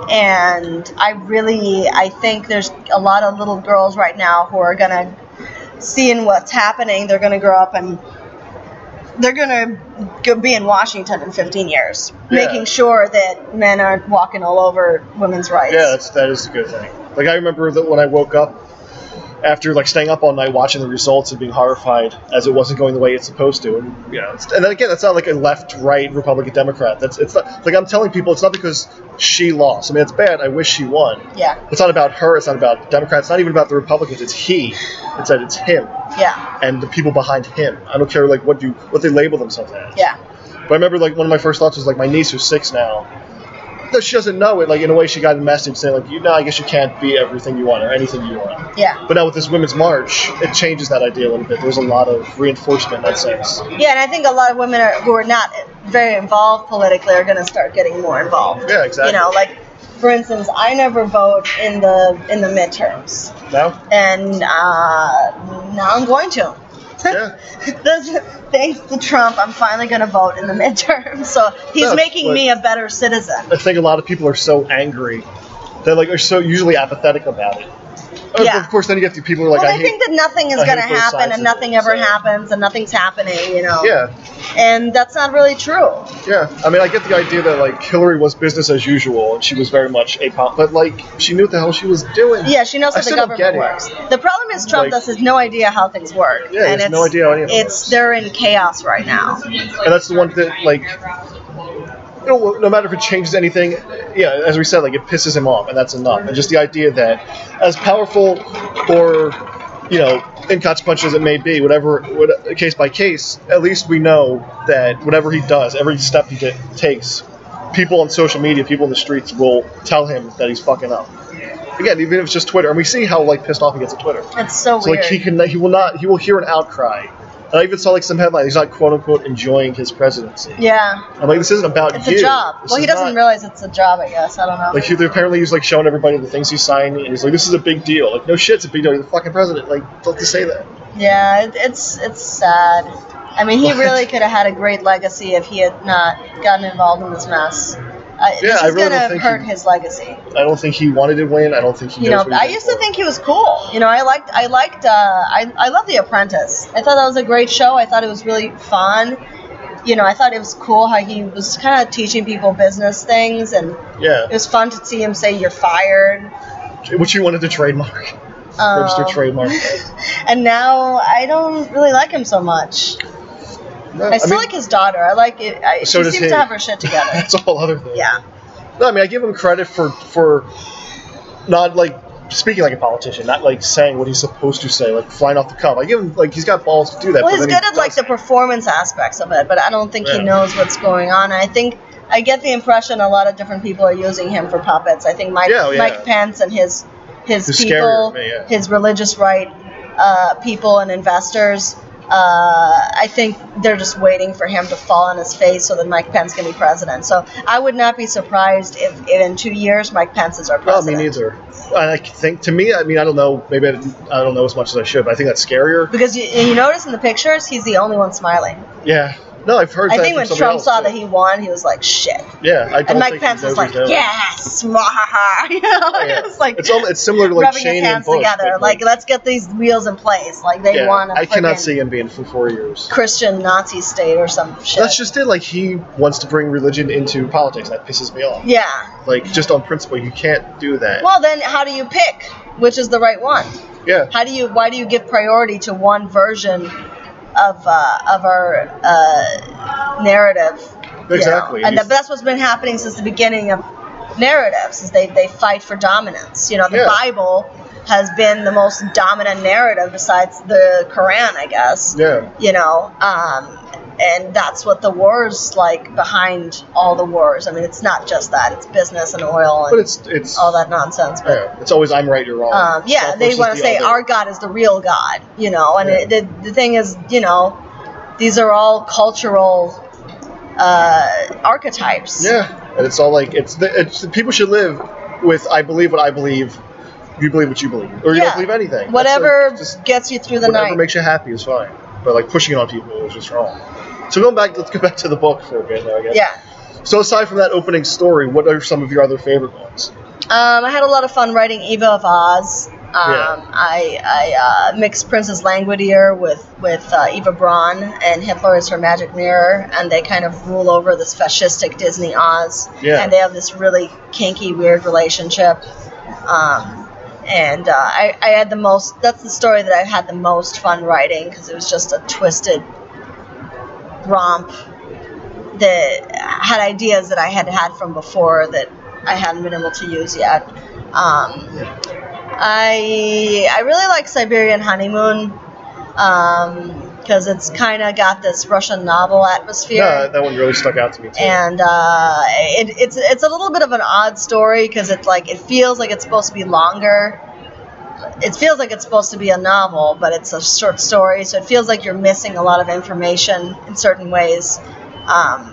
and I really I think there's a lot of little girls right now who are gonna seeing what's happening. They're gonna grow up and they're gonna go be in Washington in fifteen years, Yeah. making sure that men aren't walking all over women's rights. Yeah, that's that is a good thing. Like I remember that when I woke up after like staying up all night watching the results and being horrified as it wasn't going the way it's supposed to, and you know, it's, and then again, that's not like a left-right Republican Democrat. That's it's not like I'm telling people it's not because she lost. I mean, it's bad. I wish she won. yeah, It's not about her. It's not about Democrats. It's not even about the Republicans. It's he. It's that it's him yeah, and the people behind him. I don't care like what you what they label themselves as. yeah, But I remember like one of my first thoughts was like my niece who's six now. No, she doesn't know it. Like in a way, she got a message saying like, you know, I guess you can't be everything you want or anything you want. yeah. But now with this Women's March, it changes that idea a little bit. There's a lot of reinforcement in that sense. Yeah, and I think a lot of women are, who are not very involved politically are going to start getting more involved. Yeah, exactly. You know, like for instance, I never vote in the in the midterms, Now, and uh, now I'm going to. yeah, This- Thanks to Trump, I'm finally going to vote in the midterms. So he's No, making but- me a better citizen. I think a lot of people are so angry. They like are so usually apathetic about it. Of- Yeah. Of course, then you get the people who are like, well, I they hate. think that nothing is I going to hate both happen, sides and of nothing it, ever so- happens, and nothing's happening. You know. yeah, And that's not really true. yeah. I mean, I get the idea that like Hillary was business as usual, and she was very much a pop, but like she knew what the hell she was doing. Yeah, she knows I how the still don't get government it. works. The problem is Trump Like- does has no idea how things work. Yeah, he and has it's, no idea how any of it It's works. they're in chaos right now. And that's the one that, like, you know, no matter if it changes anything, yeah, as we said, like, it pisses him off, and that's enough. And just the idea that, as powerful or, you know, inconsequential as it may be, whatever, what, case by case, at least we know that whatever he does, every step he t- takes, people on social media, people in the streets will tell him that he's fucking up. Again, even if it's just Twitter, and we see how, like, pissed off he gets at Twitter. It's so, So weird. like he can he will not he will hear an outcry. And I even saw like some headline. He's not quote unquote enjoying his presidency. yeah, I'm like, this isn't about it's you. a job. This Well, he is doesn't not- realize it's a job. I guess I don't know. Like he apparently he's like showing everybody the things he signed, and he's like, this is a big deal. Like no shit, it's a big deal. You're the fucking president. Like don't just say that. yeah, it, it's it's sad. I mean, he really could have had a great legacy if he had not gotten involved in this mess. Uh, Yeah, this I is really don't gonna think hurt he- his legacy. I don't think he wanted to win. I don't think he You know, knows what he's I in used to for. think he was cool. You know, I liked, I liked, uh, I, I love The Apprentice. I thought that was a great show. I thought it was really fun. you know, I thought it was cool how he was kind of teaching people business things, and Yeah. it was fun to see him say "you're fired." Which you wanted to trademark. Um, Register trademark. And now I don't really like him so much. No, I still mean, like his daughter. I like it. I, So she does seems he. to have her shit together. That's a whole other thing. Yeah. No, I mean, I give him credit for for not like speaking like a politician, not like saying what he's supposed to say, like flying off the cuff. I give him like he's got balls to do that. Well, but he's then good he at like the doesn't. performance aspects of it, but I don't think Yeah. he knows what's going on. And I think I get the impression a lot of different people are using him for puppets. I think Mike Yeah, yeah. Mike Pence and his his He's people, scarier to me, yeah. his religious right uh, people and investors. Uh, I think they're just waiting for him to fall on his face so that Mike Pence can be president. So I would not be surprised if, if in two years Mike Pence is our Well, president. me neither. And I think to me, I mean, I don't know. Maybe I, didn't- I don't know as much as I should, but I think that's scarier. Because you, you notice in the pictures, he's the only one smiling. Yeah. No, I've heard. I that think from when somebody Trump else, saw too. that he won, he was like, shit. Yeah, I don't And Mike think Pence he was knows like, he's doing it. yes, mwahaha. You know, Yeah. it's like It's al- it's similar to like rubbing Cheney his hands and Bush, together. but, Like, let's get these wheels in place. Like, they yeah, want a I cannot friggin' see him being for four years. Christian Nazi state or some shit. That's just it. Like he wants to bring religion into politics. That pisses me off. Yeah. Like just on principle, you can't do that. Well, then how do you pick which is the right one? yeah. How do you? Why do you give priority to one version of uh, of our uh, narrative? you know? Exactly. And that, that's what's been happening since the beginning of narratives. Is they they fight for dominance. You know, the Yeah. Bible has been the most dominant narrative besides the Quran, I guess. Yeah. You know, um, and that's what the wars like behind all the wars. I mean, it's not just that; it's business and oil But and it's it's all that nonsense. But yeah, it's always I'm right, you're wrong. um, yeah, Self they versus want to the say other. our God is the real God, you know. And Yeah. it, the the thing is, you know, these are all cultural uh, archetypes. Yeah, and it's all like it's the it's people should live with I believe what I believe. You believe what you believe, or you Yeah. don't believe anything. That's Whatever like, just gets you through the whatever night. makes you happy is fine. But like pushing it on people is just wrong. So going back, let's go back to the book for a bit now, I guess. Yeah. So aside from that opening story, what are some of your other favorite ones? Um, I had a lot of fun writing Eva of Oz. Um, Yeah. I, I uh, mixed Princess Langwidere with with uh, Eva Braun, and Hitler is her magic mirror, and they kind of rule over this fascistic Disney Oz, Yeah. and they have this really kinky, weird relationship. Um, and uh, I, I had the most. That's the story that I had the most fun writing because it was just a twisted romp that had ideas that I had had from before that I hadn't been able to use yet. Um, I I really like Siberian Honeymoon because it's kind of got this Russian novel atmosphere. Yeah, that one really stuck out to me too. And uh, it, it's it's a little bit of an odd story because it like it feels like it's supposed to be longer. It feels like it's supposed to be a novel, but it's a short story, so it feels like you're missing a lot of information in certain ways. Um,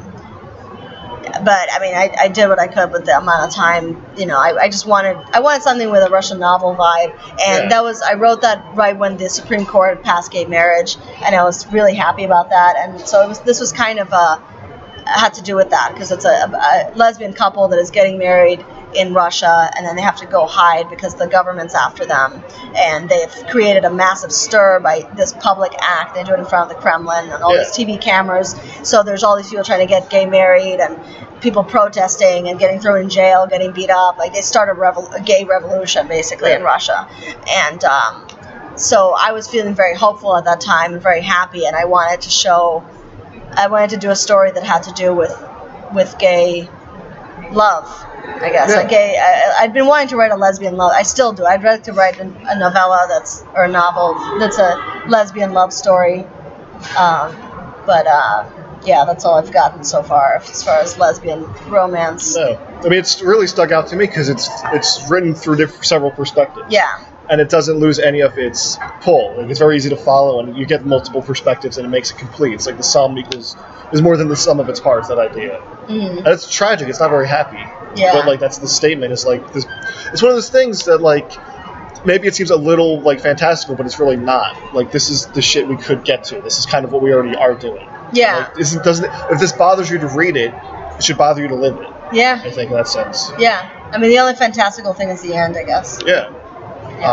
but I mean, I, I did what I could with the amount of time. You know, I, I just wanted I wanted something with a Russian novel vibe, and Yeah. that was I wrote that right when the Supreme Court passed gay marriage, and I was really happy about that. And so it was this was kind of a had to do with that because it's a, a lesbian couple that is getting married in Russia, and then they have to go hide because the government's after them, and they've created a massive stir by this public act. They do it in front of the Kremlin and all Yeah. these T V cameras. So there's all these people trying to get gay married and people protesting and getting thrown in jail, getting beat up. Like they started a, revol- a gay revolution basically Yeah. in Russia, and um, so I was feeling very hopeful at that time and very happy, and I wanted to show. I wanted to do a story that had to do with with gay love, I guess. Yeah. Like gay. I, I'd been wanting to write a lesbian love. I still do. I'd like to write a, a novella that's or a novel that's a lesbian love story. Um, but uh, yeah, that's all I've gotten so far as far as lesbian romance. No, I mean it's really stuck out to me because it's it's written through diff- several perspectives. Yeah. And it doesn't lose any of its pull. Like it's very easy to follow, and you get multiple perspectives, and it makes it complete. It's like the sum equals is more than the sum of its parts. That idea, Mhm. and it's tragic. It's not very happy. Yeah. But like that's the statement. It's like this. It's one of those things that like maybe it seems a little like fantastical, but it's really not. Like this is the shit we could get to. This is kind of what we already are doing. Yeah. Like, isn't doesn't it, if this bothers you to read it, it should bother you to live it. Yeah. I think in that sense. Yeah. I mean, the only fantastical thing is the end, I guess. Yeah. Yeah. Um,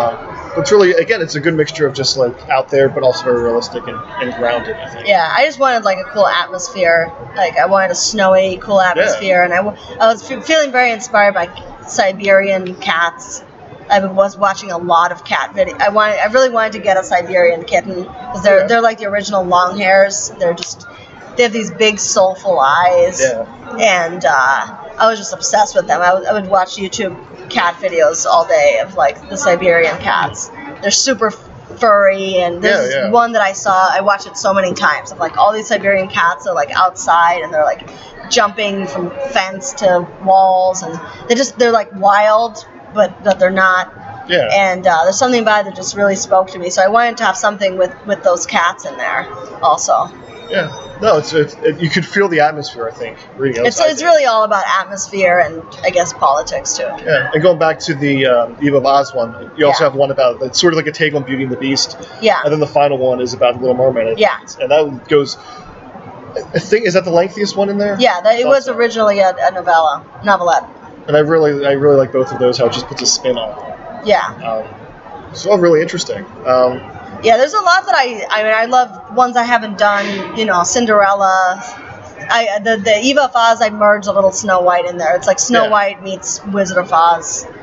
It's really, again, it's a good mixture of just like out there, but also very realistic and, and grounded, I think. Yeah, I just wanted like a cool atmosphere. Like I wanted a snowy, cool atmosphere, yeah. and I, w- I was f- feeling very inspired by Siberian cats. I was watching a lot of cat video. I wanted, I really wanted to get a Siberian kitten because they're yeah. they're like the original long hairs. They're just they have these big soulful eyes, yeah. and uh, I was just obsessed with them. I, w- I would watch YouTube cat videos all day of like the Siberian cats. They're super furry, and there's yeah, yeah. one that I saw. I watched it so many times. Of like all these Siberian cats are like outside, and they're like jumping from fence to walls, and they just they're like wild. But, but they're not. Yeah. And uh, there's something about it that just really spoke to me. So I wanted to have something with, with those cats in there also. Yeah. No, it's, it's it, you could feel the atmosphere, I think. Reading it's it's really all about atmosphere and, I guess, politics, too. Yeah. And going back to the um, Eve of Oz one, you also yeah. have one about, it's sort of like a take on Beauty and the Beast. Yeah. And then the final one is about Little Mermaid. Yeah. And that goes, I think, is that the lengthiest one in there? Yeah, that, it was so. originally a, a novella, novelette. And I really, I really like both of those. How it just puts a spin on it. Yeah. Um, so really interesting. Um, yeah, there's a lot that I, I mean, I love ones I haven't done. You know, Cinderella. I the the Eve of Oz. I merged a little Snow White in there. It's like Snow yeah. White meets Wizard of Oz. Um,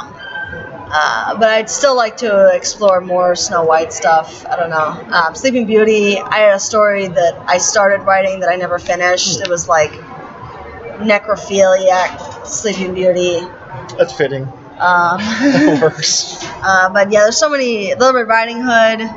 uh, but I'd still like to explore more Snow White stuff. I don't know. Um, Sleeping Beauty. I had a story that I started writing that I never finished. It was like necrophiliac Sleeping Beauty. That's fitting. Um, that works. Uh, but yeah, there's so many. Little Red Riding Hood.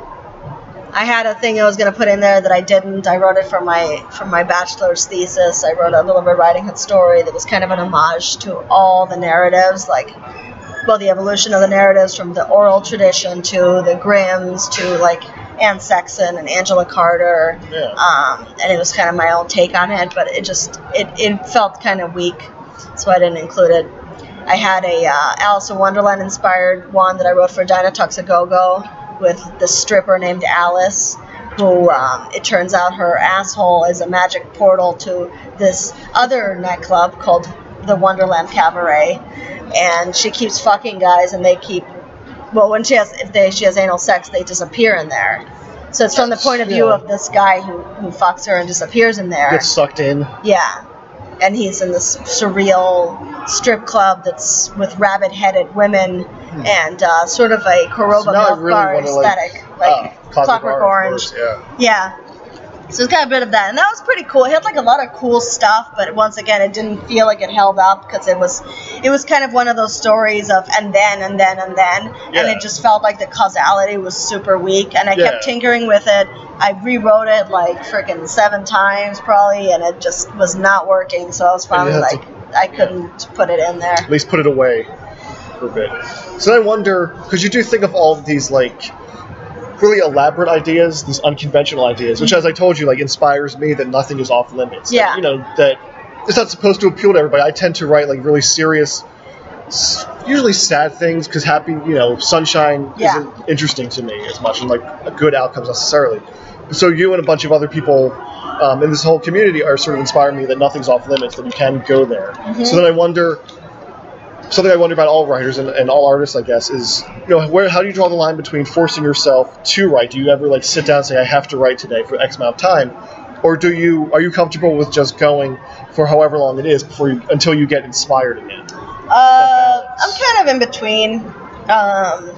I had a thing I was going to put in there that I didn't. I wrote it for my for my bachelor's thesis. I wrote a Little Red Riding Hood story that was kind of an homage to all the narratives, like well, the evolution of the narratives from the oral tradition to the Grimms to like Anne Sexton and Angela Carter. Yeah. Um, and it was kind of my own take on it, but it just it, it felt kind of weak, so I didn't include it. I had a uh, Alice in Wonderland inspired one that I wrote for Dinah Tuxagogo with the stripper named Alice, who um, it turns out her asshole is a magic portal to this other nightclub called the Wonderland Cabaret, and she keeps fucking guys, and they keep well when she has if they she has anal sex, they disappear in there. So it's from the point of view yeah. of this guy who who fucks her and disappears in there. Gets sucked in. Yeah. And he's in this surreal strip club that's with rabbit-headed women hmm. and uh, sort of a Korova so milk really bar aesthetic, like, like uh, Clockwork, Clockwork Orange. Course, yeah. yeah. So it's got a bit of that, and that was pretty cool. It had like a lot of cool stuff, but once again, it didn't feel like it held up because it was, it was kind of one of those stories of and then and then and then, yeah. and it just felt like the causality was super weak, and I yeah. kept tinkering with it. I rewrote it like freaking seven times probably, and it just was not working. So I was finally like, to, I couldn't put it in there. At least put it away for a bit. So I wonder, because you do think of all of these like really elaborate ideas, these unconventional ideas, which, as I told you, like inspires me that nothing is off limits. Yeah. That, you know, that it's not supposed to appeal to everybody. I tend to write like really serious, usually sad things, because happy, you know, sunshine yeah. isn't interesting to me as much, and like good outcomes necessarily. So you and a bunch of other people um, in this whole community are sort of inspiring me that nothing's off limits, that you can go there. Mm-hmm. So then I wonder. Something I wonder about all writers and, and all artists, I guess, is, you know, where how do you draw the line between forcing yourself to write? Do you ever like sit down and say, I have to write today for X amount of time, or do you are you comfortable with just going for however long it is before you until you get inspired again? Uh, I'm kind of in between. Um,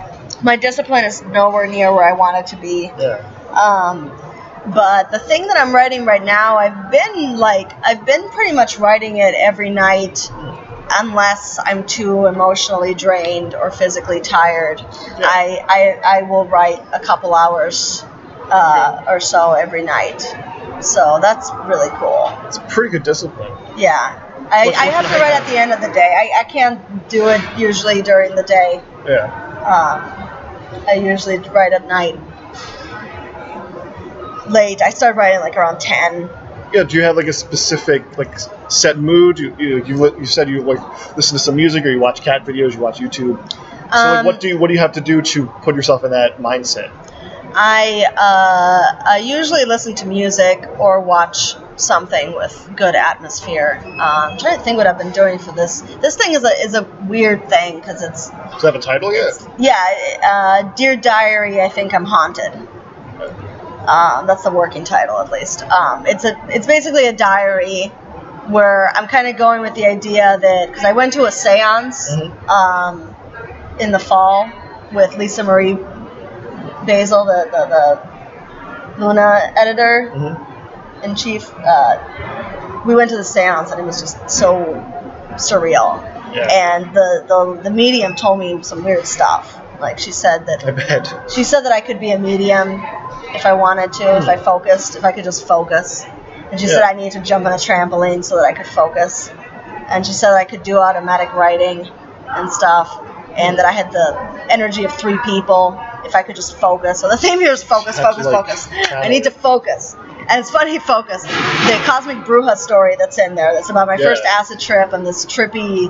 my discipline is nowhere near where I want it to be. Yeah. Um, but the thing that I'm writing right now, I've been like I've been pretty much writing it every night. Unless I'm too emotionally drained or physically tired, yeah. I, I I will write a couple hours uh, or so every night. So that's really cool. It's a pretty good discipline. Yeah. I, I have to write at the end of the day. I, I can't do it usually during the day. Yeah. Um, I usually write at night. Late. I start writing like around ten. Yeah, do you have like a specific like set mood? You you you, you said you like listen to some music, or you watch cat videos, you watch YouTube. So um, like, what do you what do you have to do to put yourself in that mindset? I uh, I usually listen to music or watch something with good atmosphere. Um, I'm trying to think what I've been doing for this. This thing is a is a weird thing because it's. Does it have a title yet? Yeah, uh, Dear Diary. I think I'm haunted. Um, that's the working title, at least. Um, it's a it's basically a diary where I'm kind of going with the idea that because I went to a séance Mm-hmm. um, in the fall with Lisa Marie Basil, the the, the Luna editor. Mm-hmm. in chief, uh, we went to the seance and it was just so surreal. Yeah. And the, the the medium told me some weird stuff. Like she said that I bet. she said that I could be a medium if I wanted to, if I focused, if I could just focus. And she Yeah. said I needed to jump on a trampoline so that I could focus. And she said I could do automatic writing and stuff, and that I had the energy of three people if I could just focus. So the theme here is focus, Have focus, to, like, focus. channel I need to it. focus. And it's funny, focus. The Cosmic Bruja story that's in there, that's about my Yeah. first acid trip and this trippy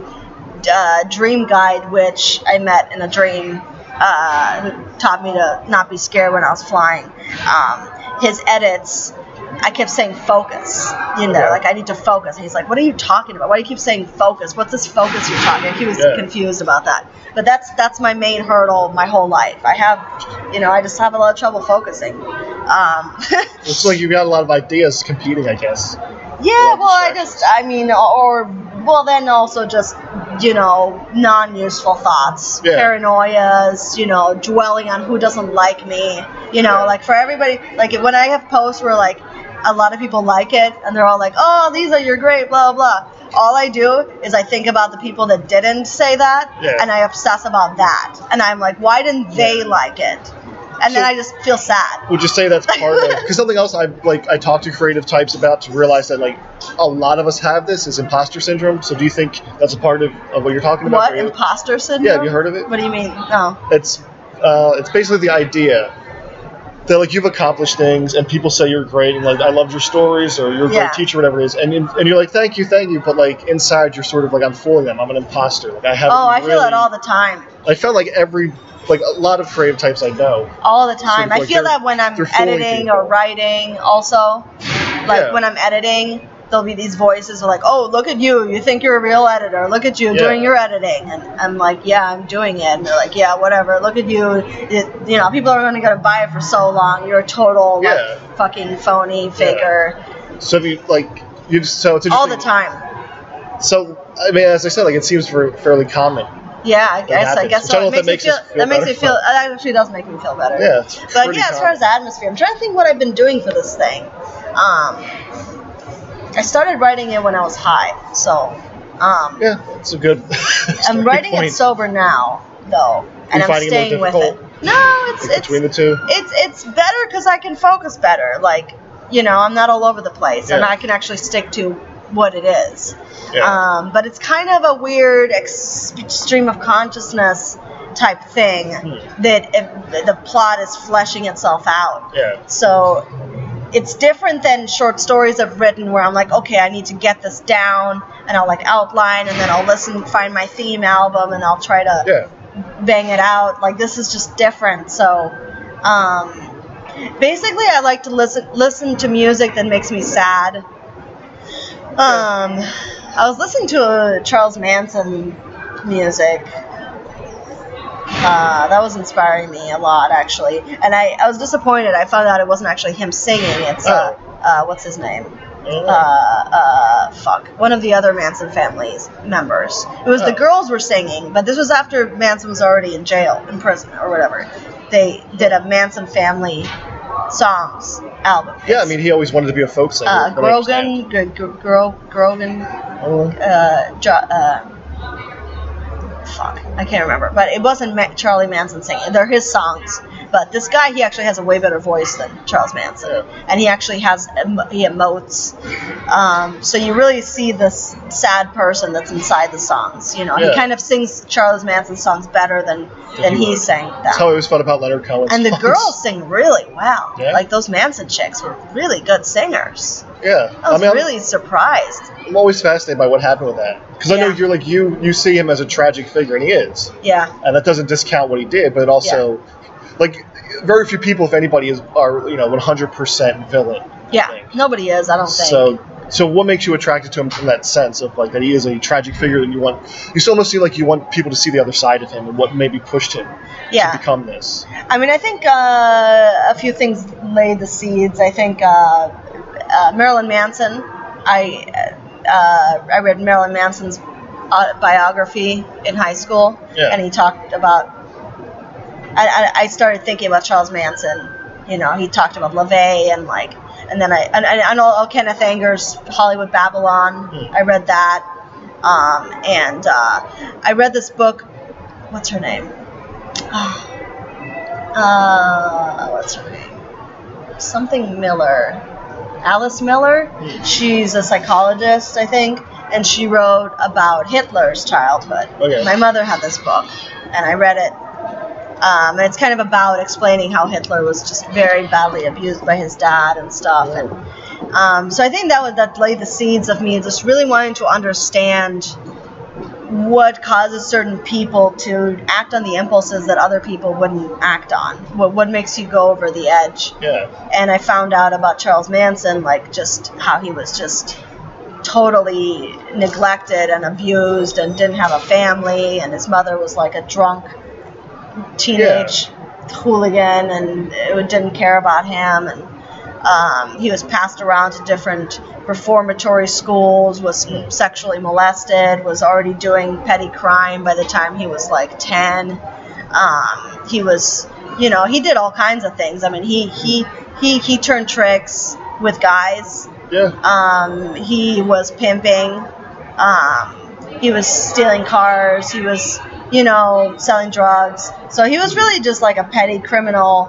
uh, dream guide, which I met in a dream, uh, who taught me to not be scared when I was flying. Um, his edits, I kept saying focus in there, Okay. like I need to focus. And he's like, what are you talking about? Why do you keep saying focus? What's this focus you're talking about? He was Yeah. confused about that. But that's that's my main hurdle my whole life. I have, you know, I just have a lot of trouble focusing. Um, It's like you got a lot of ideas competing, I guess. yeah, well, I just, I mean, or, well, then also just, you know, non-useful thoughts, Yeah. paranoias, you know, dwelling on who doesn't like me, you know, Yeah. like for everybody, like when I have posts where like a lot of people like it and they're all like, oh, these are your great, blah, blah. All I do is I think about the people that didn't say that Yeah. and I obsess about that. And I'm like, why didn't they Yeah. like it? And then So- I just feel sad. Would you say that's part of because something else I like I talk to creative types about to realize that like a lot of us have this is imposter syndrome. So do you think that's a part of, of what you're talking about? What? for you? Imposter syndrome? Yeah, have you heard of it? What do you mean? No. It's uh, it's basically the idea that like you've accomplished things and people say you're great and like I loved your stories or you're a Yeah. great teacher, whatever it is, and and you're like thank you, thank you, but like inside you're sort of like I'm fooling them, I'm an imposter. Like I haven't Oh, I feel really, it all the time. I felt like every like a lot of creative types I know. All the time. Sort of I like feel they're- that when I'm they're fooling editing people. or writing also. Like Yeah. when I'm editing, there'll be these voices are like, oh, look at you. You think you're a real editor. Look at you Yeah. doing your editing. And I'm like, yeah, I'm doing it. And they're like, yeah, whatever. Look at you. It, you know, people are only going to buy it for so long. You're a total, like, Yeah. fucking phony faker. So if you like you so it's All the interesting. time. So I mean, as I said, like it seems for, fairly common. Yeah, I guess. I happens, guess which so. I don't It know if makes, that me makes feel, us feel that makes me better. feel. That actually does make me feel better. Yeah, it's But pretty yeah, as far common. as atmosphere, I'm trying to think what I've been doing for this thing. Um, I started writing it when I was high, so um, Yeah, it's a good. I'm writing point. it sober now, though, and You're I'm finding it more staying with it. difficult? No, it's Like, it's between the two. it's it's better because I can focus better. Like, you know, I'm not all over the place, and Yeah. I can actually stick to what it is. Yeah. Um, but it's kind of a weird ex- stream of consciousness type thing Hmm. that if the plot is fleshing itself out. Yeah. So it's different than short stories I've written where I'm like, okay, I need to get this down, and I'll like outline, and then I'll listen, find my theme album, and I'll try to Yeah. bang it out. Like this is just different. So um, basically, I like to listen listen to music that makes me sad. Um, I was listening to uh, Charles Manson music. Uh, that was inspiring me a lot, actually. And I, I was disappointed. I found out it wasn't actually him singing. It's, uh, uh, what's his name? Oh. Uh, uh, fuck. One of the other Manson family's members. It was the Oh. girls were singing, but this was after Manson was already in jail, in prison, or whatever. They did a Manson family songs album. Yeah, I mean, he always wanted to be a folk singer. Uh, from what I understand. Grogan, G- G- Gro- Grogan, Oh. uh, jo- uh, fuck, I can't remember, but it wasn't Ma- Charlie Manson singing. They're his songs, but this guy, he actually has a way better voice than Charles Manson, Yeah. and he actually has em- he emotes. Um, so you really see this sad person that's inside the songs. You know, Yeah. he kind of sings Charles Manson songs better than than he he would. sang them. That's how I always felt about Leonard Cohen. And the girls sing really well. Yeah. Like those Manson chicks were really good singers. Yeah. I was I mean, I'm- really surprised. I'm always fascinated by what happened with that because I know Yeah. you're like you you see him as a tragic figure, and he is, Yeah. and that doesn't discount what he did, but it also, like, very few people, if anybody, is are you know one hundred percent villain. Yeah, think. nobody is, I don't think. So, so what makes you attracted to him from that sense of like that he is a tragic figure that you want? You still almost feel like you want people to see the other side of him and what maybe pushed him yeah. to become this. I mean, I think uh, a few things laid the seeds. I think uh, uh, Marilyn Manson. I uh, I read Marilyn Manson's uh, biography in high school, yeah. and he talked about. I, I, I started thinking about Charles Manson. You know, he talked about LaVey and like. And then I and, and I know Kenneth Anger's Hollywood Babylon. Hmm. I read that, um, and uh, I read this book. What's her name? Uh, what's her name? Something Miller. Alice Miller. Hmm. She's a psychologist, I think, and she wrote about Hitler's childhood. Okay. My mother had this book, and I read it. Um, and it's kind of about explaining how Hitler was just very badly abused by his dad and stuff. And um, so I think that was, that laid the seeds of me just really wanting to understand what causes certain people to act on the impulses that other people wouldn't act on. What what makes you go over the edge. Yeah. And I found out about Charles Manson, like just how he was just totally neglected and abused and didn't have a family, and his mother was like a drunk teenage yeah. hooligan and it didn't care about him, and um, he was passed around to different reformatory schools, was mm. sexually molested, was already doing petty crime by the time he was like ten. Um, he was, you know, he did all kinds of things. I mean, he he he, he turned tricks with guys. Yeah. Um, he was pimping. Um, he was stealing cars. He was, you know, selling drugs. So he was really just like a petty criminal.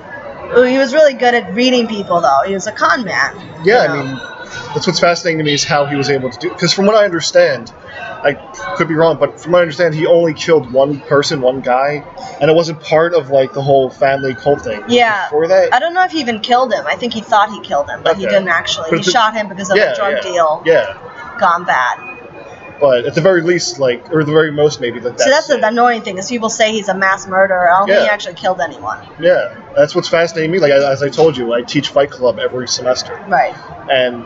He was really good at reading people, though. He was a con man. Yeah, you know? I mean, that's what's fascinating to me is how he was able to do. Because from what I understand, I could be wrong, but from what I understand, he only killed one person, one guy, and it wasn't part of like the whole family cult thing. Yeah. Before that, I don't know if he even killed him. I think he thought he killed him, but okay. he didn't actually. But he the, shot him because of yeah, a drug yeah, deal. Yeah. Gone bad. But at the very least, like, or the very most, maybe that. That's See, that's it. the annoying thing is people say he's a mass murderer. I don't yeah. think he actually killed anyone. Yeah, that's what's fascinating me. Like as I told you, I teach Fight Club every semester. Right. And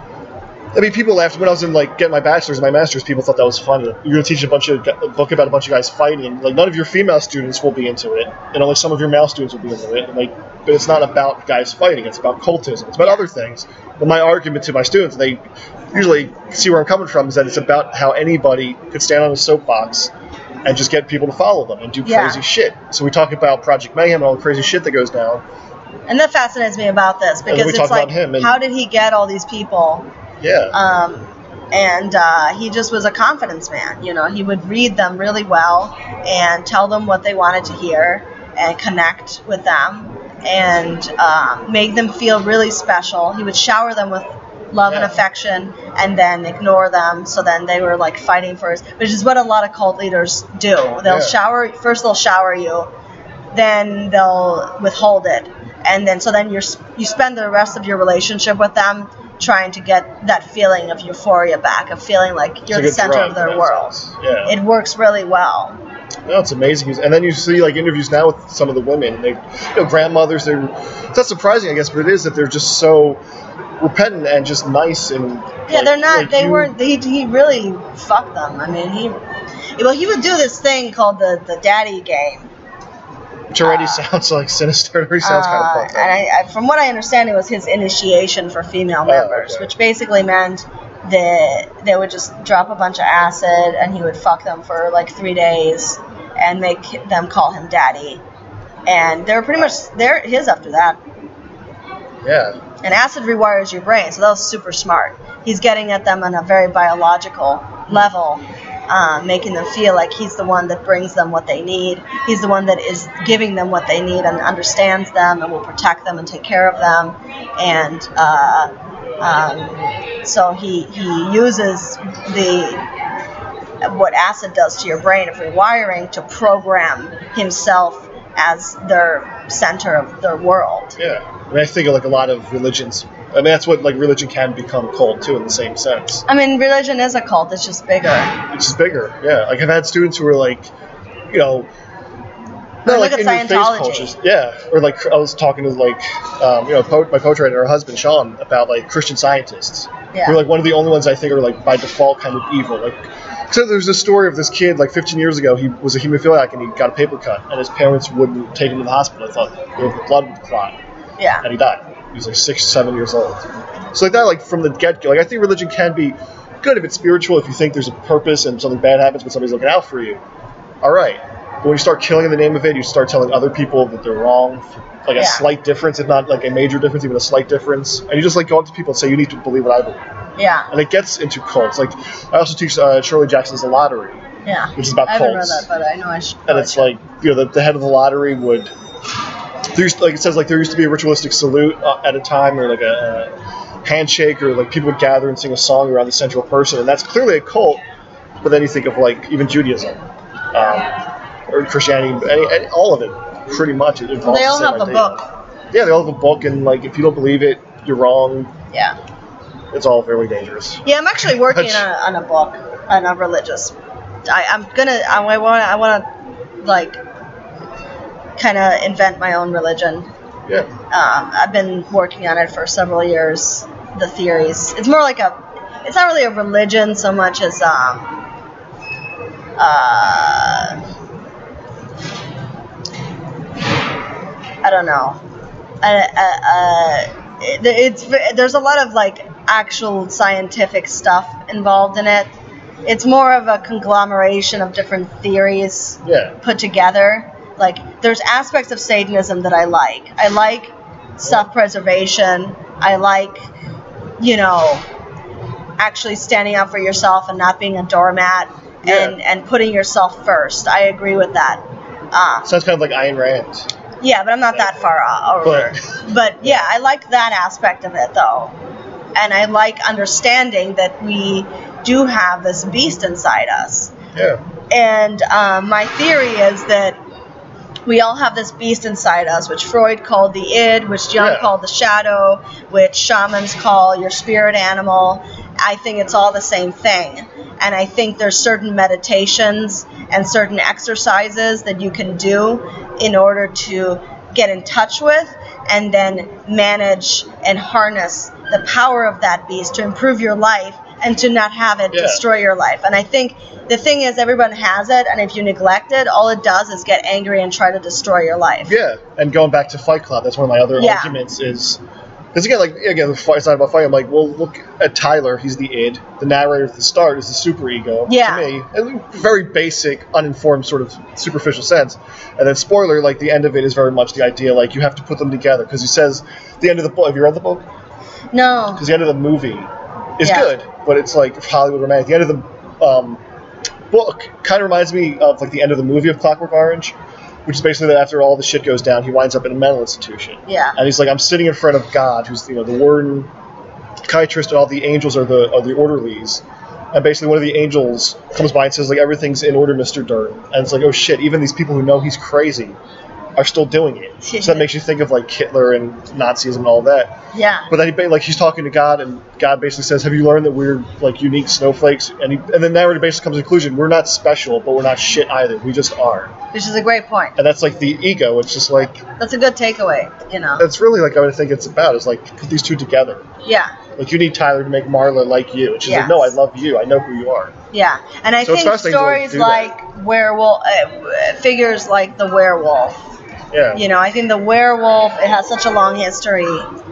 I mean, people laughed when I was in like getting my bachelor's and my master's. People thought that was fun. You're going to teach a bunch of a book about a bunch of guys fighting. Like none of your female students will be into it, and only some of your male students will be into it. And like, but it's not about guys fighting. It's about cultism. It's about yeah. other things. But my argument to my students, they usually see where I'm coming from, is that it's about how anybody could stand on a soapbox and just get people to follow them and do yeah. crazy shit. So we talk about Project Mayhem and all the crazy shit that goes down. And that fascinates me about this because it's like, him and, how did he get all these people? Yeah. Um, and uh, he just was a confidence man. You know, he would read them really well and tell them what they wanted to hear and connect with them and um, make them feel really special. He would shower them with love yeah. and affection and then ignore them, so then they were like fighting for his, which is what a lot of cult leaders do. They'll yeah. shower, first they'll shower you, then they'll withhold it. And then so then you're you spend the rest of your relationship with them trying to get that feeling of euphoria back, of feeling like you're the center of their world. Yeah. It works really well. No, it's amazing. And then you see like interviews now with some of the women. They, you know, grandmothers. They're it's not surprising, I guess, but it is that they're just so repentant and just nice and. Yeah, like, they're not. like they you, weren't. He he really fucked them. I mean, he. Well, he would do this thing called the the daddy game. Which already uh, sounds like sinister. It already sounds uh, kind of fucked up. And I, I, from what I understand, it was his initiation for female members, oh, okay. which basically meant that they would just drop a bunch of acid and he would fuck them for like three days and make them call him daddy. And they're pretty much they're his after that. Yeah. And acid rewires your brain, so that was super smart. He's getting at them on a very biological level. Um, making them feel like he's the one that brings them what they need. He's the one that is giving them what they need and understands them and will protect them and take care of them. And uh, um, so he he uses the what acid does to your brain of rewiring to program himself as their center of their world. Yeah. I mean, I think of like a lot of religions. I mean, that's what like religion can become cult too, in the same sense. I mean, religion is a cult. It's just bigger. It's just bigger. Yeah. Like I've had students who were like, you know, No, Or like look in at your face Scientology. cultures. Yeah, or like I was talking to like um, you know po- my poetry writer, her husband Sean, about like Christian Scientists. Yeah. They're like one of the only ones I think are like by default kind of evil. Like, so there's this story of this kid like fifteen years ago. He was a hemophiliac and he got a paper cut, and his parents wouldn't take him to the hospital. They thought the blood would clot, Yeah. and he died. He was like six, seven years old. So like that, like from the get go, like I think religion can be good if it's spiritual. If you think there's a purpose and something bad happens, but somebody's looking out for you, all right. But when you start killing in the name of it, you start telling other people that they're wrong, like a Yeah. slight difference, if not like a major difference, even a slight difference, and you just like go up to people and say you need to believe what I believe, Yeah. and it gets into cults. Like I also teach uh, Shirley Jackson's The Lottery, Yeah. which is about I haven't read cults. that, but I know I should. And it's like, you know, the, the head of the lottery would, there used, like it says, like there used to be a ritualistic salute uh, at a time, or like a, a handshake, or like people would gather and sing a song around the central person, and that's clearly a cult. But then you think of like even Judaism, um, or Christianity, any, any, all of it, pretty much. It involves They all the same have a idea. book. Yeah, they all have a book, and like if you don't believe it, you're wrong. Yeah. It's all very dangerous. Yeah, I'm actually working on a, on a book, on a religious. I, I'm gonna. I want. I want to, like, kind of invent my own religion. Yeah. Um, I've been working on it for several years. The theories. It's more like a. It's not really a religion so much as um. Uh. I don't know. Uh, uh, uh, it, it's there's a lot of like actual scientific stuff involved in it. It's more of a conglomeration of different theories Yeah. put together. Like there's aspects of Satanism that I like. I like self-preservation. I like, you know, actually standing up for yourself and not being a doormat and, Yeah. and putting yourself first. I agree with that. Uh, Sounds kind of like Ayn Rand. yeah, but I'm not that far o- over. But- But yeah, I like that aspect of it though. And I like understanding that we do have this beast inside us. Yeah. And um, my theory is that we all have this beast inside us, which Freud called the id, which Jung Yeah. called the shadow, which shamans call your spirit animal. I think it's all the same thing. And I think there's certain meditations and certain exercises that you can do in order to get in touch with and then manage and harness the power of that beast to improve your life and to not have it Yeah. destroy your life. And I think the thing is, everyone has it, and if you neglect it, all it does is get angry and try to destroy your life. Yeah, and going back to Fight Club, that's one of my other Yeah. arguments is, because again, like again, the fight- it's not about fighting. I'm like, well, look at Tyler. He's the id. The narrator at the start is the superego. Yeah. To me, in a very basic, uninformed, sort of superficial sense. And then spoiler, like the end of it is very much the idea, like you have to put them together, because he says the end of the book. Have you read the book? No. Because the end of the movie is Yeah. good, but it's like Hollywood romantic. The end of the um, book kind of reminds me of like the end of the movie of Clockwork Orange, which is basically that after all the shit goes down, he winds up in a mental institution. Yeah. And he's like, I'm sitting in front of God, who's you know the warden, psychiatrist, and all the angels are the are the orderlies. And basically, one of the angels comes by and says, like, everything's in order, Mister Dern. And it's like, oh shit, even these people who know he's crazy are still doing it. So that makes you think of like Hitler and Nazism and all that. Yeah. But then he ba- like he's talking to God, and God basically says, "Have you learned that we're like unique snowflakes?" And he, and the narrator basically comes to the conclusion, "We're not special, but we're not shit either. We just are." Which is a great point. And that's like the ego. It's just like That's a good takeaway, you know. that's really like what I think it's about is like put these two together. Yeah. Like you need Tyler to make Marla like you, and she's Yes. like, "No, I love you. I know who you are." Yeah. And I So it's think fascinating to, like, stories do like werewolf, uh, figures like the werewolf. Yeah. You know, I think the werewolf, it has such a long history.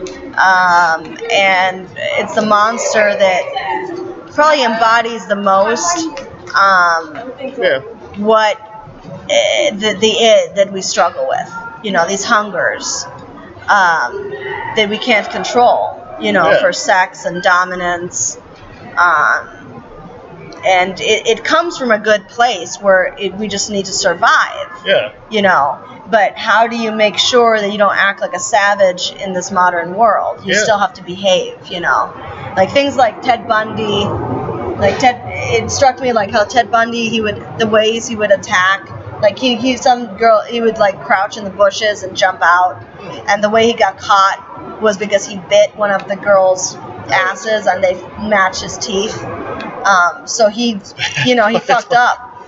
Um, and it's the monster that probably embodies the most um, Yeah. what uh, the, the id that we struggle with. You know, these hungers um, that we can't control, you know, Yeah. for sex and dominance. Um, and it, it comes from a good place where it, we just need to survive. Yeah. You know, but how do you make sure that you don't act like a savage in this modern world? You Yeah. still have to behave, you know, like things like Ted Bundy. Like Ted, it struck me like how Ted Bundy, he would the ways he would attack. Like he, he some girl, he would like crouch in the bushes and jump out, and the way he got caught was because he bit one of the girls' asses and they matched his teeth. Um, so he, you know, he fucked up.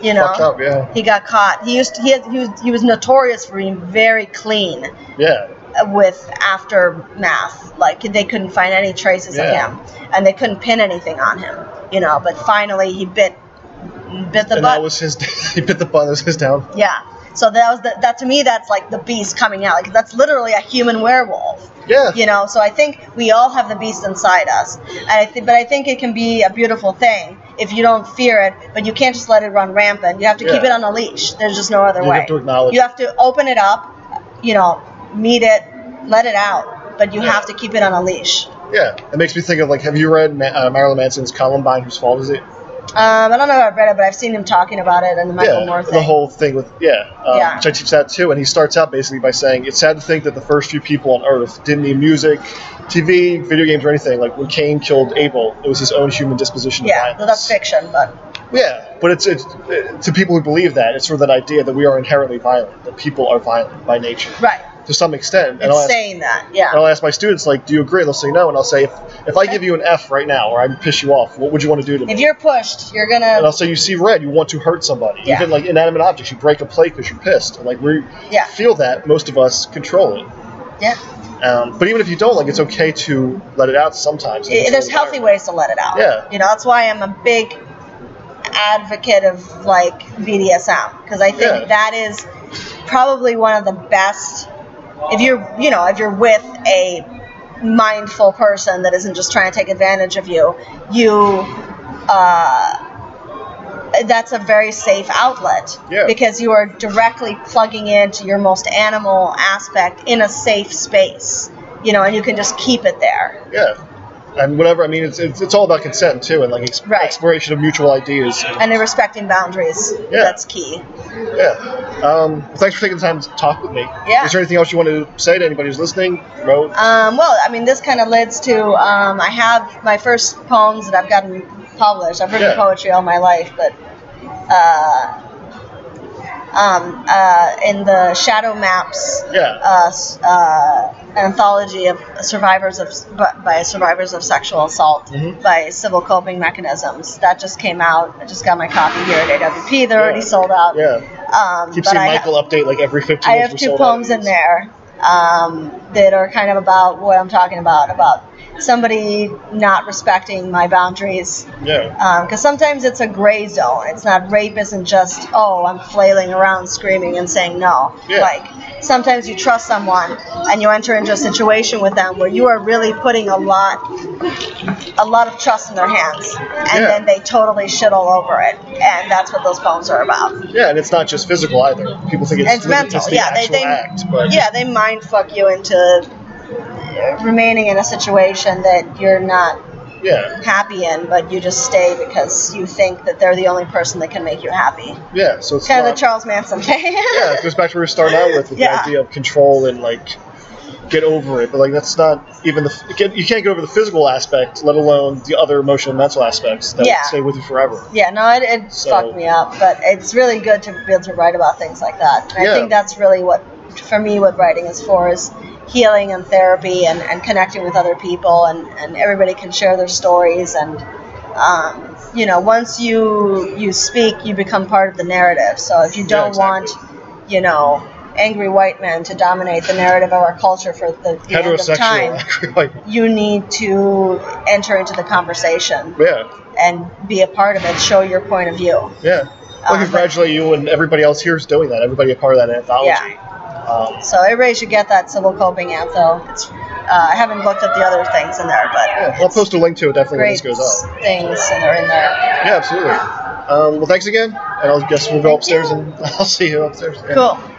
You know, Fucked up, yeah. he got caught. He used to, he, had, he was he was notorious for being very clean Yeah. with aftermath. Like they couldn't find any traces Yeah. of him, and they couldn't pin anything on him. You know, but finally he bit bit the and butt. that was his. He bit the butt. That was his down. Yeah. So that was the, that to me that's like the beast coming out. Like that's literally a human werewolf. Yeah. You know, so I think we all have the beast inside us, and I th- but I think it can be a beautiful thing if you don't fear it, but you can't just let it run rampant. You have to Yeah. keep it on a leash. There's just no other You way. have to acknowledge You have to open it up, you know, meet it, let it out, but you Yeah. have to keep it on a leash. Yeah. It makes me think of like, have you read Ma- uh, Marilyn Manson's Columbine? Whose fault is it? Um, I don't know if I've read it, but I've seen him talking about it and the Michael yeah, Moore thing. the whole thing with yeah, um, Yeah. which I teach that too. And he starts out basically by saying it's sad to think that the first few people on Earth didn't need music, T V, video games, or anything. Like when Cain killed Abel, it was his own human disposition. yeah, of well, that's violence. fiction, but Yeah, but it's it's uh, to people who believe that it's sort of that idea that we are inherently violent, that people are violent by nature right. to some extent. And It's I'll ask, saying that, yeah. and I'll ask my students like, do you agree? And they'll say no, and I'll say if if I give you an F right now or I piss you off, what would you want to do to me? If you're pushed, you're And I'll gonna say you see red, you want to hurt somebody. Yeah. Even like inanimate objects, you break a plate because you're pissed. And like we Yeah. feel that, most of us control it. yeah. Um, but even if you don't, like it's okay to let it out sometimes. It- there's healthy ways to let it out. Yeah. You know, that's why I'm a big advocate of like B D S M because I think Yeah. that is probably one of the best. If you're, you know, if you're with a mindful person that isn't just trying to take advantage of you, you, uh, that's a very safe outlet Yeah. because you are directly plugging into your most animal aspect in a safe space, you know, and you can just keep it there. Yeah. And whatever, I mean, it's, it's it's all about consent too, and like ex- Right. exploration of mutual ideas. And then respecting boundaries. Yeah. That's key. Yeah. Um, well, thanks for taking the time to talk with me. Yeah. Is there anything else you want to say to anybody who's listening? Wrote? Um, well, I mean, this kind of leads to um, I have my first poems that I've gotten published. I've written Yeah. poetry all my life, but uh, um, uh, in the Shadow Maps Yeah. uh, s- uh, anthology of survivors of bu- by survivors of sexual assault Mhm. by civil coping mechanisms. That just came out. I just got my copy here at A W P. They're Yeah. already sold out. Yeah. Um, Keep but seeing I ha- Michael update like every fifteen I minutes. have we're two sold out. poems in there um, that are kind of about what I'm talking about, about somebody not respecting my boundaries. Yeah. Because sometimes it's a gray zone. It's not, rape isn't just, oh, I'm flailing around screaming and saying no. Yeah. Like, sometimes you trust someone and you enter into a situation with them where you are really putting a lot a lot of trust in their hands, and Yeah. then they totally shit all over it. And that's what those poems are about. Yeah, and it's not just physical either. People think it's, It's mental. it's the Yeah, they actual they act, but yeah they mind fuck you into remaining in a situation that you're not yeah, happy in, but you just stay because you think that they're the only person that can make you happy. yeah. So it's Kind of not, the Charles Manson thing. yeah, it goes back to where we started out with, with Yeah. the idea of control and like get over it. But like that's not even the get, you can't get over the physical aspect, let alone the other emotional and mental aspects that Yeah. stay with you forever. Yeah, no, it, it So- fucked me up, but it's really good to be able to write about things like that. And Yeah. I think that's really what, for me, what writing is for, is healing and therapy and, and connecting with other people, and, and everybody can share their stories. And, um, you know, once you you speak, you become part of the narrative. So if you Yeah, don't exactly. want, you know, angry white men to dominate the narrative of our culture for the, the end of time, Heterosexual, like, you need to enter into the conversation yeah, and be a part of it, show your point of view. yeah. Well, Um, congratulate you and everybody else here is doing that. Everybody a part of that anthology. Um, So everybody should get that civil coping antho. It's uh, I haven't looked at the other things in there, but yeah, I'll it's post a link to it definitely when great this goes up. things and they're in there. Yeah, absolutely. Um, well, thanks again, and I guess we'll go Thank upstairs you. and I'll see you upstairs. Yeah. Cool.